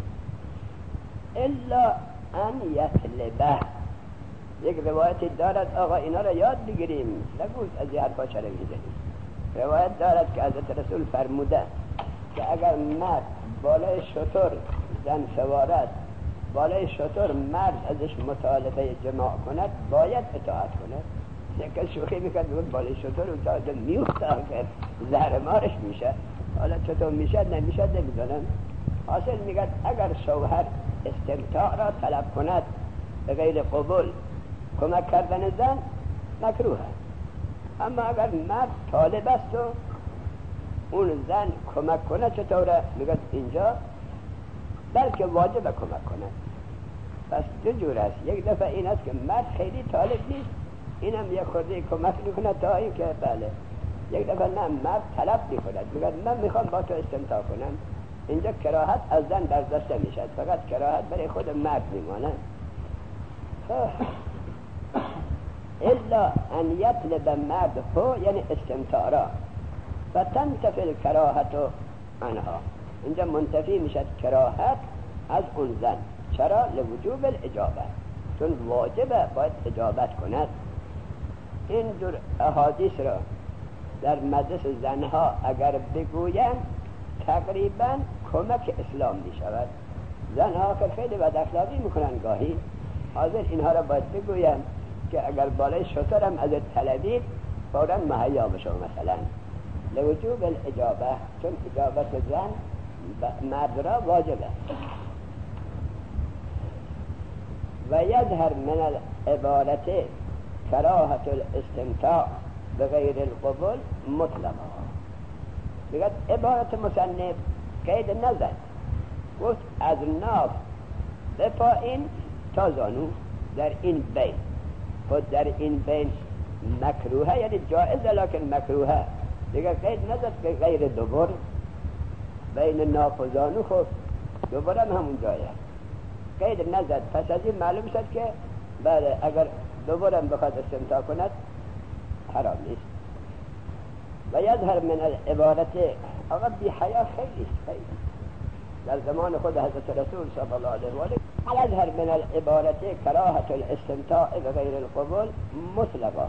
الا ان یطلبه. یک روایتی دارد آقا اینا را یاد بگیریم، نگوش از این حرفا چرا میزنیم. روایت دارد که حضرت رسول فرموده که اگر مرد بالای شتر زن سوارد، بالای شتر مرد ازش مطالبه جماع کند باید اطاعت کند. یک شوخی میکرد بود بالای شتر و جاده میوخت آخر زهر مارش میشه، حالا چطور میشه نمیشه نمیدونم. حاصل میگه اگر شوهر استمتاع را طلب کند به غیر قبول کمک کردن زن مکروه، اما اگر مرد طالب است و اون زن کمک کنه چطوره؟ میگه اینجا بلکه واجب کمک کنه. پس دو جور است، یک دفعه این است که مرد خیلی طالب نیست، اینم یک خورده کمک میکنه تا این که بله، یک دفعه نه مرد طلب میکند، میگه من میخوام با تو استمتاع کنم، اینجا کراهت از زن برداشته میشد، فقط کراهت برای خود مرد میمانه. الا ان یطلب مرد هو، یعنی استمتاع را، و تنتفی الکراهت عنها، اینجا منتفی میشد کراهت از اون زن. چرا؟ لوجوب الاجابه، چون واجبه باید اجابت کند. این دور احادیث را در مجلس زنها اگر بگویم تقریبا کمک اسلام می شود. زنها که خیلی بد اخلاقی میکنن گاهی، حاضر اینها را باید بگویم که اگر بالای شترم از طلبید فوراً مهیا بشو، مثلا لوجوب الاجابه، چون اجابت زن مرد را واجبه. و یظهر من العبارت کراهت الاستمتاع بغیر القبول مطلقا. بگید عبارت مصنف قید نزد، گفت از ناف به پایین تا زانو در این بین، خود در این بین مکروهه، یعنی جائزه لکن مکروهه، دیگر قید نزد که غیر دوبر، بین ناف و زانو خود دوبر هم همون جایه قید نزد. پس از این معلوم شد که بله اگر دوبر هم بخواد استمتاع کند حرام نیست. و یظهر من العبارت، آقا بی حیا خیلی خیلی در زمان خود حضرت رسول صلی الله علیه و آله، یظهر من العبارت کراهت الاستمتاع بغیر القبول مطلقا.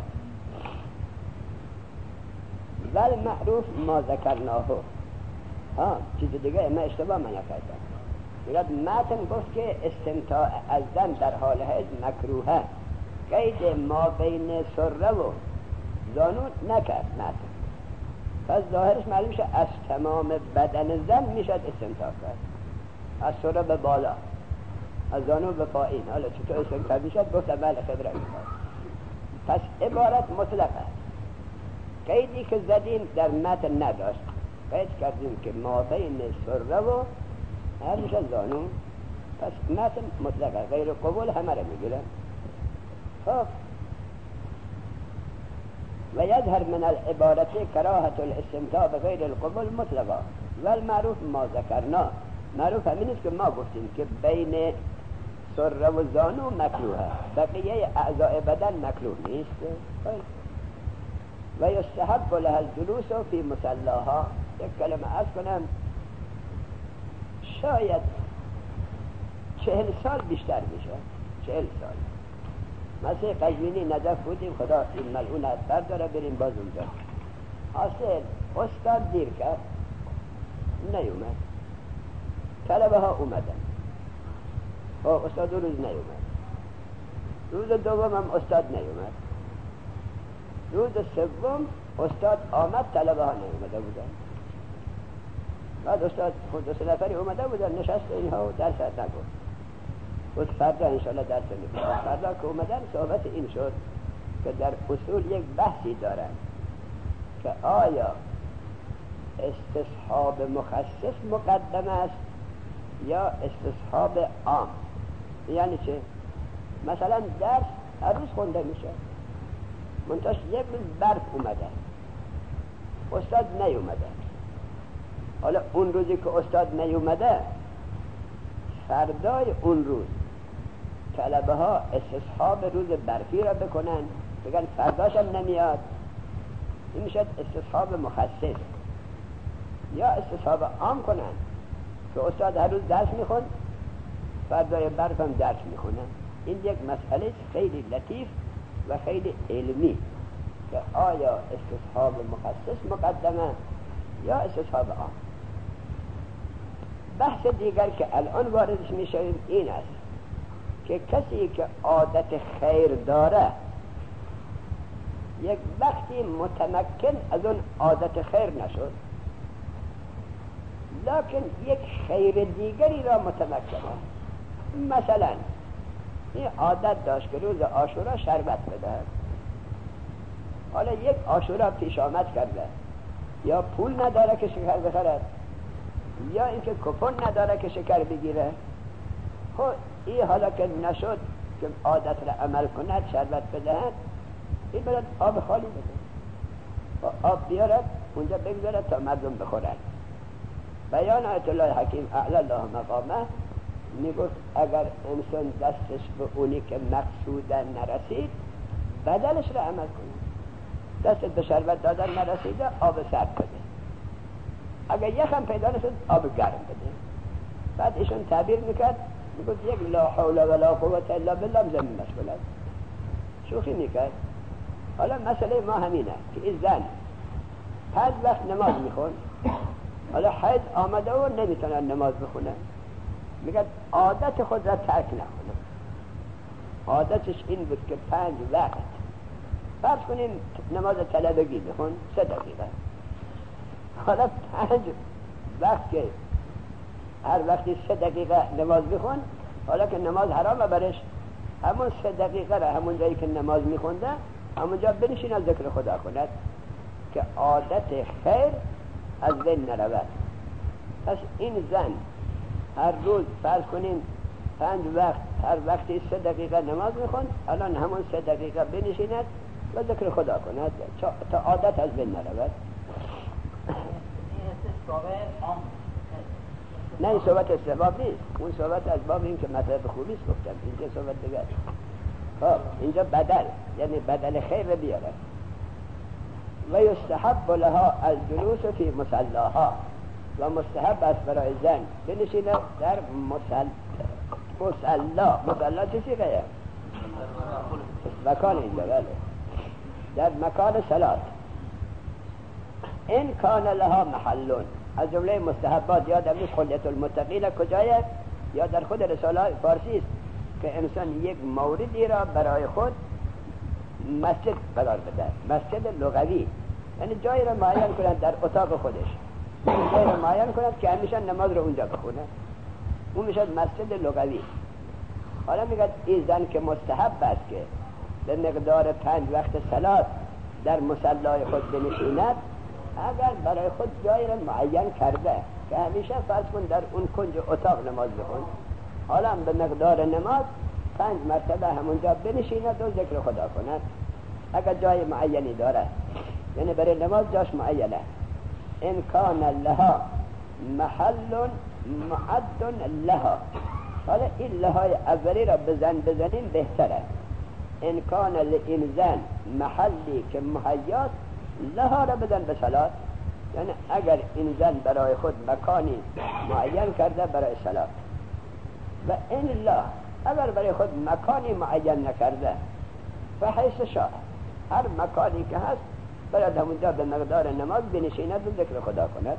ول معروف ما ذکرناه، ها چیز دیگه ما اشتباه من کردم. میگه متن گفت که استمتاع از زن در حال حیض مکروهه، قید ما بین سره و زانو نکرد متن، پس ظاهرش معلوم میشه از تمام بدن زن میشد استمتاع کرد، از سره به بالا، از زانو به پایین. حالا چطور استمتاع میشد؟ گفت اول خبره میخواد. پس عبارت مطلقه، قیدی که زدیم در متن نداشت، قید کردیم که ما بین سره و هر میشه زانو، پس متن مطلقه، غیر قبول همه رو میگیره. خب و یظهر من العبارت کراهت الاستمتاع بغیر القبول مطلقا و المعروف ما ذکرنا. معروف همین است که ما گفتیم که بین سره و زانو مکروه، بقیه اعضاء بدن مکروه نیست. و یستحب لها الجلوس فی مصلاها. یک کلمه عرض کنم، شاید چهل سال بیشتر میشه، چهل سال. مثل قزوینی نجف بودیم، خدا این ملعون از برداره، بریم باز اونجا. حاصل استاد دیر کرد، نیومد، طلبه ها اومدن، استاد دو روز نیومد، روز دوم هم استاد نیومد، روز سوم استاد آمد، طلبه ها نیومده بودن. بعد استاد خود دو سه نفری اومده بودن، نشست اینها و درس نگفت. بود فردا انشاءالله درس میکنه. فردا که اومدن صحبت این شد که در اصول یک بحثی دارن که آیا استصحاب مخصص مقدم است یا استصحاب عام. یعنی چه؟ مثلا درس هر روز خونده میشه، منتش یک روز برف اومده، استاد نیومده. حالا اون روزی که استاد نیومده، فردای اون روز طلبه ها استصحاب روز برفی را بکنن، بگن فرداش هم نمیاد، این میشد استصحاب مخصص. یا استصحاب عام کنن که استاد هر روز درس میخوند، فردای برف هم درس میخونن. این یک مسئله خیلی لطیف و خیلی علمی که آیا استصحاب مخصص مقدمه یا استصحاب عام. بحث دیگر که الان واردش میشویم این است که کسی که عادت خیر داره یک وقتی متمکن از اون عادت خیر نشد، لکن یک خیر دیگری را متمکنه. مثلا این عادت داشت که روز عاشورا شربت بدهد، حالا یک عاشورا پیش آمد کرده، یا پول نداره که شکر بخرد، یا اینکه کپون نداره که شکر بگیره. خب این حالا که نشد که عادت را عمل کند، شربت بدهد، این برد آب خالی بده و آب بیارد اونجا بگذارد تا مردم بخورد. بیان آیت الله حکیم اعلی الله مقامه میگفت اگر انسان دستش به اونی که مقصودن نرسید، بدلش را عمل کنه. دستت به شربت دادن نرسیده، آب سرد بده. اگر یخم پیدا نشد، آب گرم بده. بعد ایشون تعبیر میکرد، میگفت یک لا حول ولا قوة الا بالله زمین مشغول. شوخی میکرد. حالا مسئله ما همینه که این زن پنج وقت نماز میخون، حالا حیض آمده و نمیتونه نماز بخونه، میگه عادت خود را ترک نکنه. عادتش این بود که پنج وقت، فرض کنیم نماز طلبگی بخون سه دقیقه، حالا پنج وقت که هر وقتی سه دقیقه نماز بخون، حالا که نماز حرامه برش، همون سه دقیقه را همون جایی که نماز میخونده همونجا بنشین از ذکر خدا کند که عادت خیر از بین نرود. پس این زن هر روز فرض کنیم پنج وقت، هر وقتی سه دقیقه نماز میخوند، الان همون سه دقیقه بنشیند و ذکر خدا کند تا عادت از بین نرود. نه این صحبت استحباب نیست، اون صحبت از باب این که مطلب خوبیست گفتم، اینجا صحبت دیگر. خب اینجا بدل، یعنی بدل خیر رو بیاره. و یستحب لها الجلوس فی مصلاها، و مستحب است برای زن بنشینه در مصلا. مصلا مصلا چه چیه؟ مکان اینجا، بله، در مکان صلات. این کان لها محلون، از جمله مستحبات یا در خلیت المتقین کجایه؟ یا در خود رساله فارسی است که انسان یک موردی را برای خود مسجد قرار بده، مسجد لغوی، یعنی جایی را معین کند در اتاق خودش، جایی را معین کند که همیشه نماز رو اونجا بخونه، اون میشه مسجد لغوی. حالا میگه این زن که مستحب است که به مقدار پنج وقت صلات در مصلای خود بنشیند، اگر برای خود جایی را معین کرده که همیشه فرض کن در اون کنج اتاق نماز بخون، حالا به مقدار نماز پنج مرتبه همونجا بنشیند و ذکر خدا کند. اگر جای معینی داره، یعنی برای نماز جاش معینه، ان کان لها محل معد لها، حالا این لهای اولی را بزن بزنیم بهتره. ان کان لین زن محلی که مهیاست، لها را بزن به صلات، یعنی اگر این زن برای خود مکانی معین کرده برای صلات، و این الله اگر برای خود مکانی معین نکرده، فحیث شاء، هر مکانی که هست برای همونجا به مقدار نماز بنشیند و ذکر خدا کند.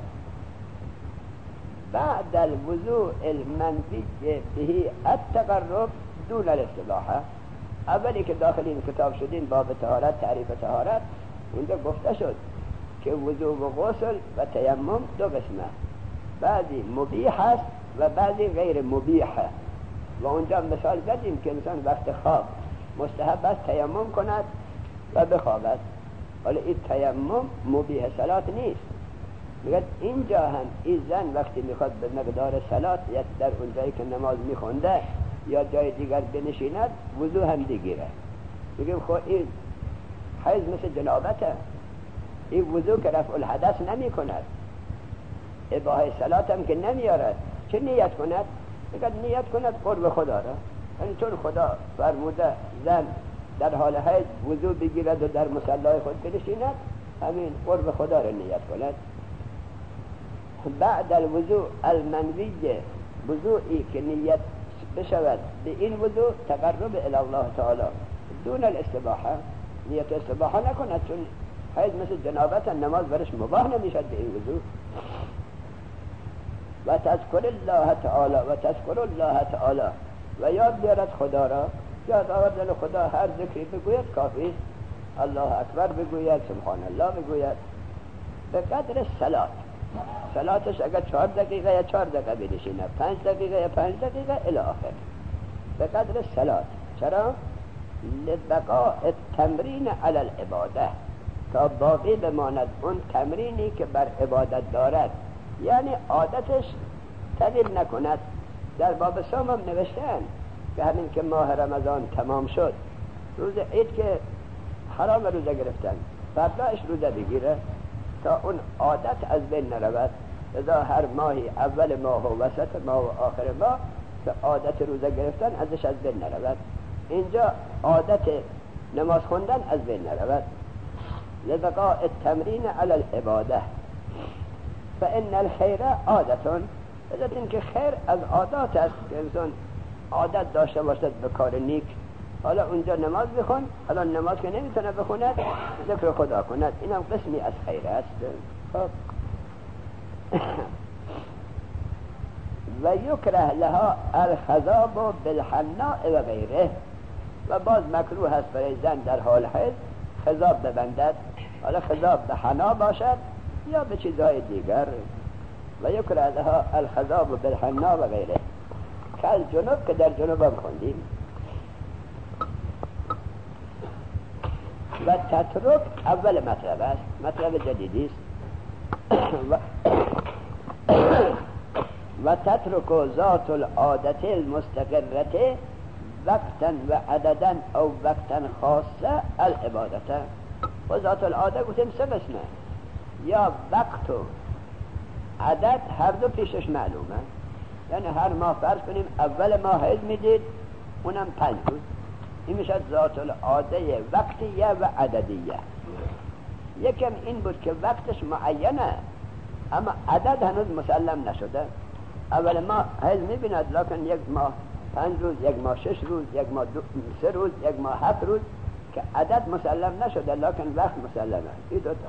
بعد الوضوء المنفی به التقرب دون الاستباحه، اولی که داخل این کتاب شدین باب طهارت، تعریف طهارت، اونجا گفته شد که وضوء و غسل و تیمم دو قسمه، بعضی مبیح است و بعضی غیر مبیح، و اونجا مثال زدیم که انسان وقت خواب مستحب است تیمم کند و بخوابد. حالا این تیمم مبیح صلات نیست. میگه اینجا هم این زن وقتی میخواد به مقدار صلات یا در اونجایی که نماز میخونده یا جای دیگر بنشیند، وضو هم دیگیره. میگه خب این حیض مثل جنابته، این وضو که رفع الحدث نمی کند، اباحه صلات هم که نمیارد، چه نیت کند؟ میگه نیت کند قرب خدا را، یعنی چون خدا فرموده زن در حال حیض وضو بگیرد و در مصلای خود بنشیند، همین قرب خدا را نیت کند. بعد الوضوء المنوی، وضوئی که نیت بشود به این وضوء تقرب الی الله تعالی دون الاستباحه، نیت استباحه نکند، چون حیض مثل جنابت، نماز برش مباح نمیشد به این وضوء. و تذکر الله تعالی و تذکر الله تعالی، و یاد بیارد خدا را، یاد آوردن خدا هر ذکری بگوید کافی، الله اکبر بگوید، سبحان الله بگوید، به قدر صلات. صلاتش اگر چهار دقیقه یا چهار دقیقه بنشینه، پنج دقیقه یا پنج دقیقه الی آخر، به قدر صلات. چرا؟ لبقاء التمرین علی العباده، تا باقی بماند اون تمرینی که بر عبادت دارد، یعنی عادتش تغییر نکند. در باب صوم هم نوشتن که همین که ماه رمضان تمام شد، روز عید که حرام روزه گرفتن، فرداش روزه بگیره تا اون عادت از بین نرود. لذا هر ماهی اول ماه و وسط ماه و آخر ماه که عادت روزه گرفتن ازش از بین نرود. اینجا عادت نماز خوندن از بین نرود. لبقاء التمرین علی العباده فان الخیر عادتون، بذات این که خیر از عادات است که انسان عادت داشته باشد به کار نیک. حالا اونجا نماز بخون، حالا نماز که نمیتونه بخوند ذکر خدا کند، این هم قسمی از خیر است. خب و یکره لها الخضاب بالحناء و غیره، و باز مکروه است برای زن در حال حیض خضاب ببندد، حالا خضاب به حنا باشد یا به چیزهای دیگر. و یکره لها الخضاب بالحناء و غیره، کل جنوب که در جنوب هم خوندیم. و تترک اول مطلب است، مطلب جدیدی است. و, و تترک ذات العادت المستقرة وقتا و عددا او وقتا خاصه العبادته. و ذات العاده گفتیم سه قسمه، یا وقت و عدد هر دو پیشش معلومه، یعنی هر ماه فرض کنیم اول ماه حیض میدید، اونم پنج روز، این میشد ذات العاده وقتیه و عددیه. یکم این بود که وقتش معینه اما عدد هنوز مسلم نشده. اول ماه حیض میبیند لکن یک ماه پنج روز، یک ماه شش روز، یک ماه دو، سه روز، یک ماه هفت روز که عدد مسلم نشده لکن وقت مسلمه. این دوتا.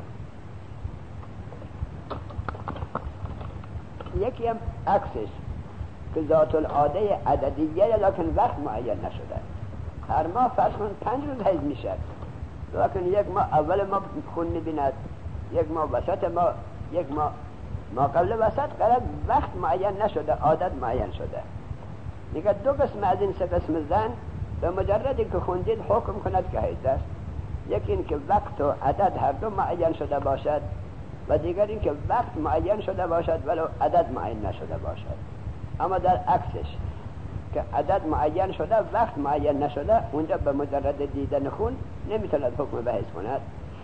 یکی هم عکسش که ذات العاده عددیه لکن وقت معین نشده. هر ماه فرض کن پنج روز حیض میشه لکن یک ماه اول ما خون میبیند، یک ماه وسط ما، یک ماه ما قبل وسط قرار وقت معین نشده، عادت معین شده. میگه دو قسم از این سه قسم زن به مجردی که خوندید حکم کند که حیض است. یکی این که وقت و عدد هر دو معین شده باشد و دیگر این که وقت معین شده باشد ولو عدد معین نشده باشد. اما در عکسش که عدد معین شده وقت معین نشده، اونجا به مجرد دیدن خون نمیتوند حکم بحث کند.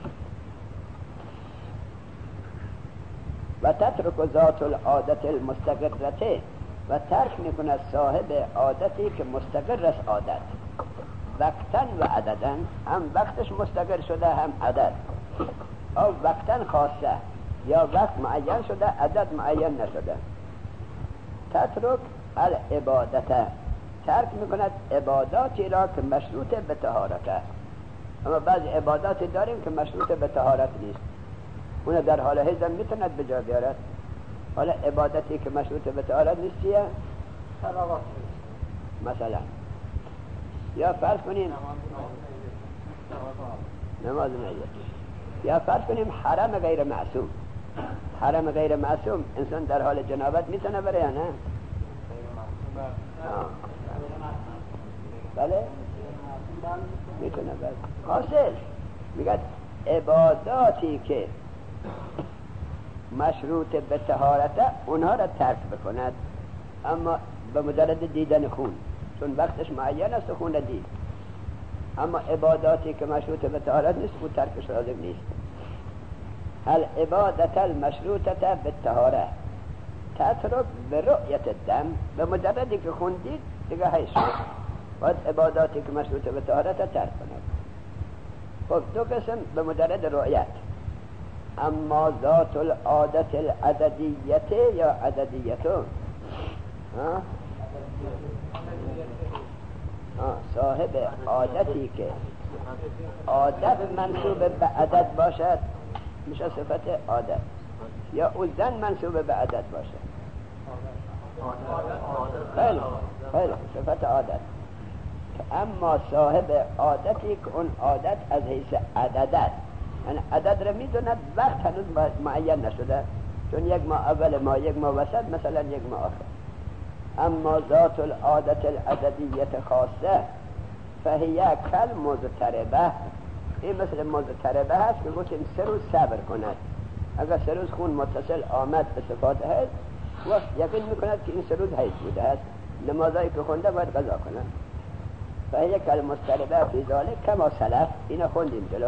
و تترک ذات العادت المستقرته، و ترک میکند صاحب عادتی که مستقر است عادت، وقتن و عددن، هم وقتش مستقر شده هم عدد، او وقتن خاصه یا وقت معین شده عدد معین نشده. تترک العبادت، ترک میکند عباداتی را که مشروط به طهارت است. اما بعضی عباداتی داریم که مشروط به طهارت نیست، اون در حال حیض میتوند به جا بیارد. حالا عبادتی که مشروط به طهارت نیست چیه؟ صلوات مثلا یا فرض کنیم نماز میت، یا فرض کنیم حرم غیر معصوم. حرم غیر معصوم انسان در حال جنابت میتونه بره یا نه؟ بله میتونه بره. حاصل میگه عباداتی که مشروط به طهارت اونها را ترک بکند، اما به مجرد دیدن خون، چون وقتش معین است و خون دید. اما عباداتی که مشروط به طهارت نیست او ترکش لازم نیست. العبادت المشروطه بالطهاره تترک برؤیت الدم، به مجردی که خون دید دیگه حیث شد، باید عباداتی که مشروط به طهارت ترک کند. خب دو قسم به مجرد رؤیت. اما ذات العادت العددیت یا عددیتون، صاحب عادتی که عادت منصوب به عدد باشد میشه صفت عادت، یا او زن منصوب به عدد باشد خیلی خیلی صفت عادت. اما صاحب عادتی که اون عادت از حیث عددت، یعنی عدد را میدوند وقت هنوز معین نشده، چون یک ماه اول ما یک ماه وسط مثلا یک ماه آخر. اما ذات العادت العددیت خاصه فهیه کل مضطربه، این مثل مضطربه هست که گفتیم سه روز صبر کند. اگر سه روز خون متصل آمد به صفات حیض و یقین میکند که این سه روز حیض بوده است، نمازایی که خونده باید قضا کند. فهیه کل مضطربه فی ذالک کما سلف، اینو خوندیم جلو.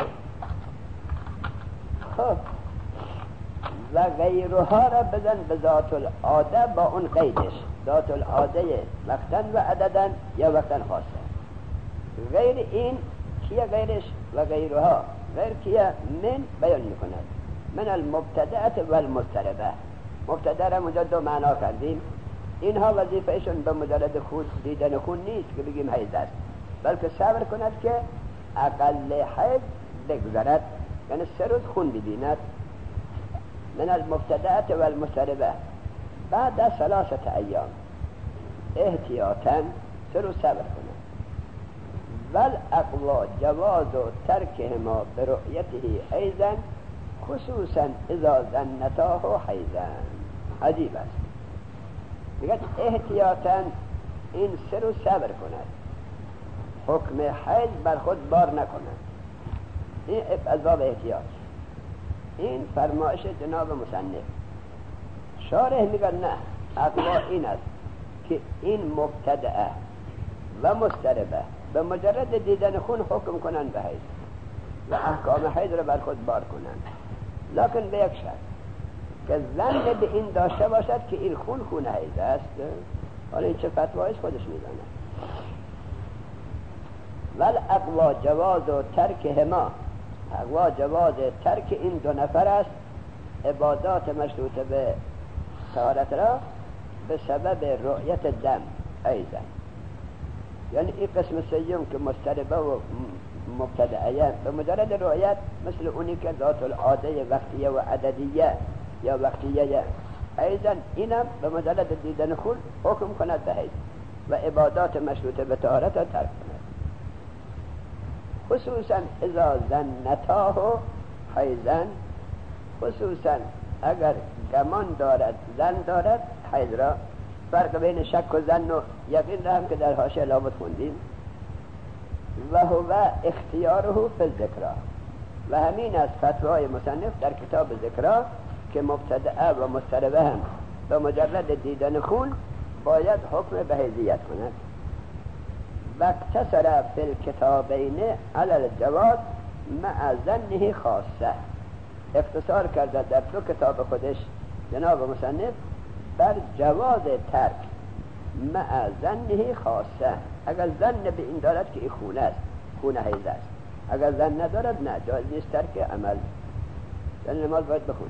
خب و غیرها را بزن به ذات العاده با اون قیدش، ذات العاده وقتن و عددن یا وقتن خاصه. غیر این کیه غیرش؟ و غیرها، غیر کیه؟ من بیان میکند من المبتدعت و المضطربه. مبتدع را اونجا دو معنا کردیم. اینها وظیفهشون به مجرد خود دیدن خون نیست که بگیم حیض است، بلکه صبر کند که اقل حیض بگذرد، یعنی سه روز خون ببیند. من المبتدعت و المضطربه بعد از ثلاثه ایام احتیاطاً سه روز صبر کند. والاقوا جواز و ترکهما برؤیته حیضا خصوصا اذا ظنتاه حیضا. عجیب است، میگه احتیاطاً این سه روز صبر کند، حکم حیض بر خود بار نکند. این از باب احتیاط. این فرمایش جناب مصنف. شارح میگه نه، اقوا این است که این مبتدعه و مضطربه به مجرد دیدن خون حکم کنن به حیض و احکام حیض را بر خود بار کنن، لکن به یک شرط که ظن به این داشته باشد که این خون خون حیض است. حالا این چه فتوایش خودش میدانه. ول اقوا جواز و ترک هما، اقوا جواز ترک این دو نفر است عبادات مشروطه به طهارت را به سبب رؤیت دم ایضا. یعنی این قسم سیوم که مضطربه و مبتدعیه به مجرد رؤیت مثل اونی که ذات العاده وقتیه و عددیه یا وقتیه ایضا اینم به مجرد دیدن خون حکم کند به حیض و عبادات مشروطه به طهارت را ترک کند. خصوصا اذا ظنتاه حیضا، خصوصا اگر گمان دارد زن دارد حیض را. فرق بین شک و ظن و یقین را هم که در حاشیه لابد خوندیم. و هو اختیاره فی الذکرى، و همین از فتوای مصنف در کتاب ذکرا که مبتدعه و مضطربه هم به مجرد دیدن خون باید حکم به حیضیت کند. و اقتصر فی الکتابین علی الجواز مع ظنه خاصه، اختصار کرده در دو کتاب خودش جناب مصنف بر جواز ترک مع ظنه خاصه، اگر ظن به این دارد که این خونه است، خونه حیض است. اگر ظن ندارد نه، جایز نیست ترک عمل، یعنی نماز باید بخونه.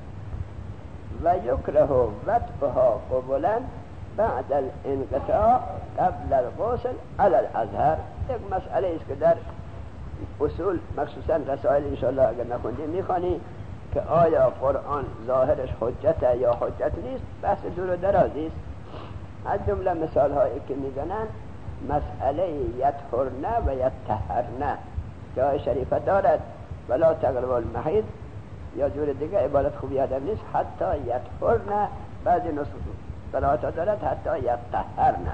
و یکره وطئها قبلا بعد الانقطاع قبل الغسل علی الازهر. یک مسئله است که در اصول مخصوصا رسائل انشاءالله اگر نخوندیم میخوانی که آیا قرآن ظاهرش حجته یا حجت نیست، بحث دور و درازی است. از جمله مثال هایی که میزنن مسئله یطهرن و یطهرن جای شریفه دارد، ولا تقربوا المحیض، یا جور دیگه عبارت خوبی یادم نیست، حتی یطهرن، بعضی قرائت ها دارد حتی یطهرن.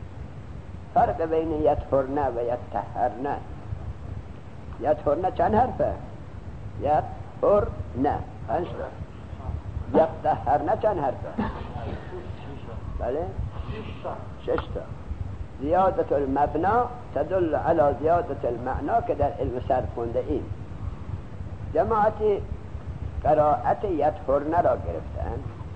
فرق بین یطهرن و یطهرن، یطهرن چند حرفه؟ یطهرن پنج تا. یطهرن چند حرفه؟ بله شش تا. زیادت المبنا تدل علی زیادت المعنا که در علم صرف خونده ایم. جماعتی قرائت یطهرن را گرفتن،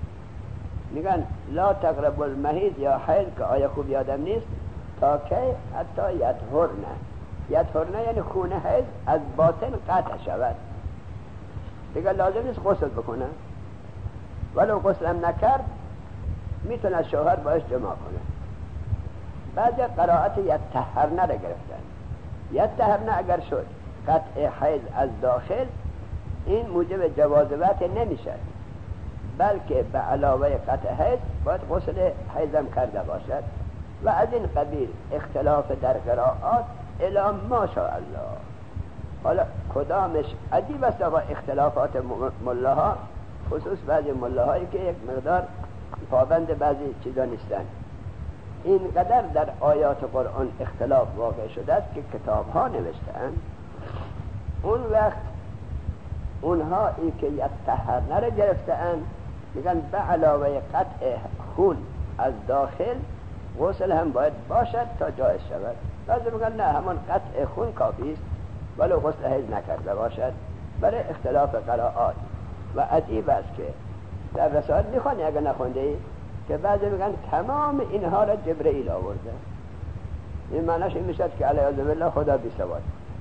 میگن لا تقرب المحیض یا حیض که آیه خوب یادم نیست تا که حتی یطهرن. یطهرن یعنی خونه حیض از باطن قطع شود، دیگه لازم نیست غسل بکنه، ولو غسل هم نکرد میتونه شوهر باش جماع کنه. بعضی قرائت یطهرن را گرفتن. یطهرن اگر شد قطع حیض از داخل، این موجب جواز وطء نمیشه، بلکه به علاوه قطع حیض باید غسل حیض هم کرده باشد. و از این قبیل اختلاف در قرائات الی ما شاء الله. حالا کدامش عجیب است آقا اختلافات ملاها، خصوص بعضی ملاهایی که یک مقدار پابند بعضی چیزا نیستن. اینقدر در آیات قرآن اختلاف واقع شده است که کتاب ها نوشتن. اون وقت اونها ای که یطهرن را گرفتن میگن به علاوه قطع خون از داخل غسل هم باید باشد تا جایز شود. بعضی میگن نه، همون قطع خون کافی است ولو غسل حیض نکرده باشد، برای اختلاف قرائات. و عجیب است که در رسائل میخوانی اگر نخونده ای که بعضی میگن تمام اینها را جبرئیل آورده. این معناش این میشد که علیه بالله خدا بی سواد.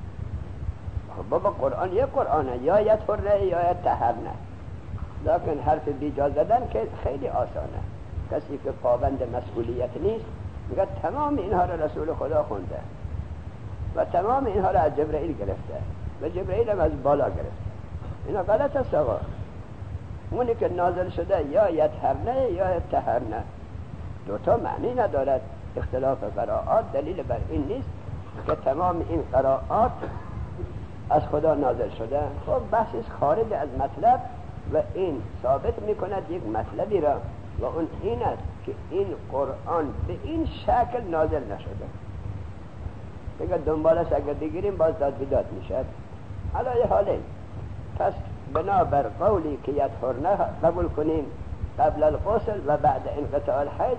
بابا قرآن یک قرآنه، یا یطهرن یا یطهرن، لکن حرف بیجا زدن که خیلی آسانه. کسی که پابند مسئولیت نیست میگه تمام اینها را رسول خدا خونده و تمام اینها را از جبرئیل گرفته و جبرئیل هم از بالا گرفته. اینا غلط است آقا. اونی که نازل شده یا یطهرن یا یطهرن، دوتا معنی ندارد. اختلاف قرائات دلیل بر این نیست که تمام این قرائات از خدا نازل شده. خب بحثی خارج از مطلب و این ثابت میکند یک مطلبی را، و اون این است که این قرآن به این شکل نازل نشده. دیگه دنبالش اگر بگیریم باز داد بیداد میشد. علای حاله پس بنابر قولی که یطهرن قبول کنیم قبل الغسل و بعد انقطاع الحیض،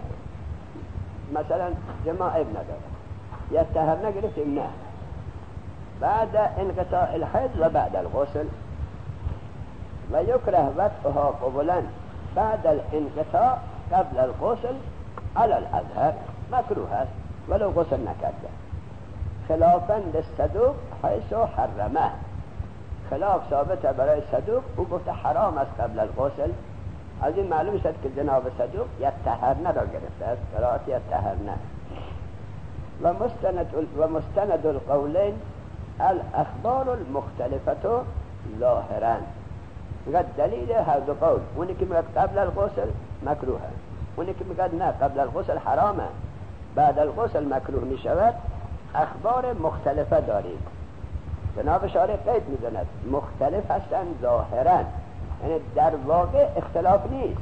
مثلا جماع اب نداره، یطهرن گرفتیم نه، بعد انقطاع الحیض و بعد الغسل. و یکره وطئها قبلا بعد الانقطاع قبل الغسل علی الازهر، مکروه است ولو غسل نکرده. خلافا للصدوق حیث حرمه، خلاف ثابت برای صدوق، او گفته حرام است قبل الغسل. از این معلوم شد که جناب صدوق یطهرن را گرفته است، قرائت یطهرن. و مستند و مستند القولین الاخبار المختلفه ظاهرا. میگه دلیل هر دو قول، اونی که میگه قبل الغسل مکروه، اونی که میگه نه قبل الغسل حرامه بعد الغسل مکروه میشود، اخبار مختلفه داریم. جناب شارع قید میزند مختلف هستند ظاهرا، یعنی در واقع اختلاف نیست.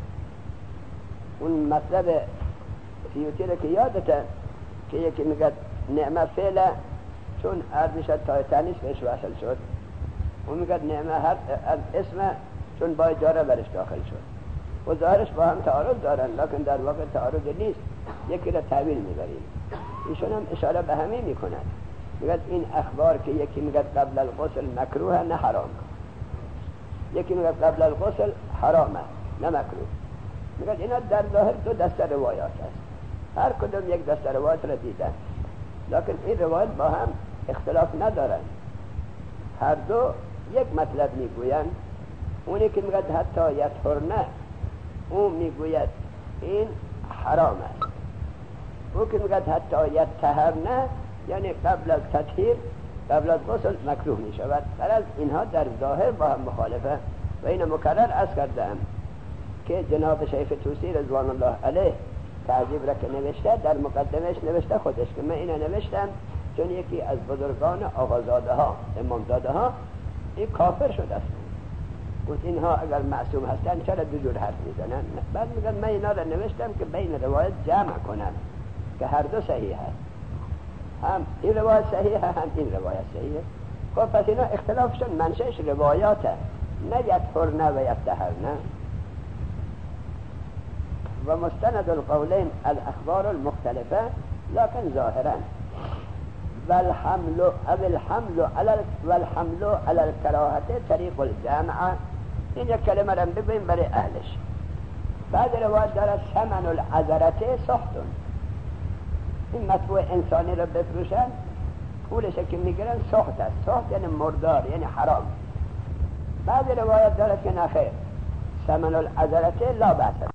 اون مطلب سیوطی رو که یادته که یکی میگه نعمه فعله چون عرض میشد تا تانیس بهش وصل شد، اون میگه نعمه هر اسم چون با جاره برش داخل شد. و ظاهرش با هم تعارض دارن، لکن در واقع تعارض نیست، یکی را تعویل میبریم. ایشون هم اشاره به همین میکنن، میگه این اخبار که یکی میگه قبل الغسل مکروه نه حرام، یکی میگه قبل الغسل حرامه نه مکروه. میگه اینا در ظاهر دو دسته روایات است، هر کدوم یک دسته روایات را دیدن، لکن این روایات با هم اختلاف ندارن، هر دو یک مطلب میگوین. اونی که میگه حتی یطهرن، اون میگوید این حرام است. اون که میگه حتی یطهرن یعنی قبل از تطهیر، قبل از غسل مکروه میشود. برای اینها در ظاهر با هم مخالفه و این مکرر عرض کردم که جناب شیخ طوسی رضوان الله علیه تعذیب را که نوشته، در مقدمش نوشته خودش که من اینو نوشتم چون یکی از بزرگان آقازاده ها، امامزاده ها، این کافر شده است. گفت اینها اگر معصوم هستن چرا دو جور حرف میزنن؟ بعد میگن من اینا را نوشتم که بین روایت جمع کنم که هر دو صحیح هست، هم این روایت صحیحه هم این روایت صحیحه. خب پس اینا اختلافشون منشأش روایاته، نه یطهرن و یطهرن. و مستند القولین الاخبار المختلفه لكن ظاهرا والحمل او الحمل على والحمل على الكراهه طریق الجامع. این یک کلمه را ببین برای اهلش. بعد روایت داره ثمن العذرته سختون، این مطبوع انسانی را بفروشن پولش که میگیرن سخت است، سخت یعنی مردار یعنی حرام. بعد روایت داره که نخیر ثمن العذرته لا بأس به،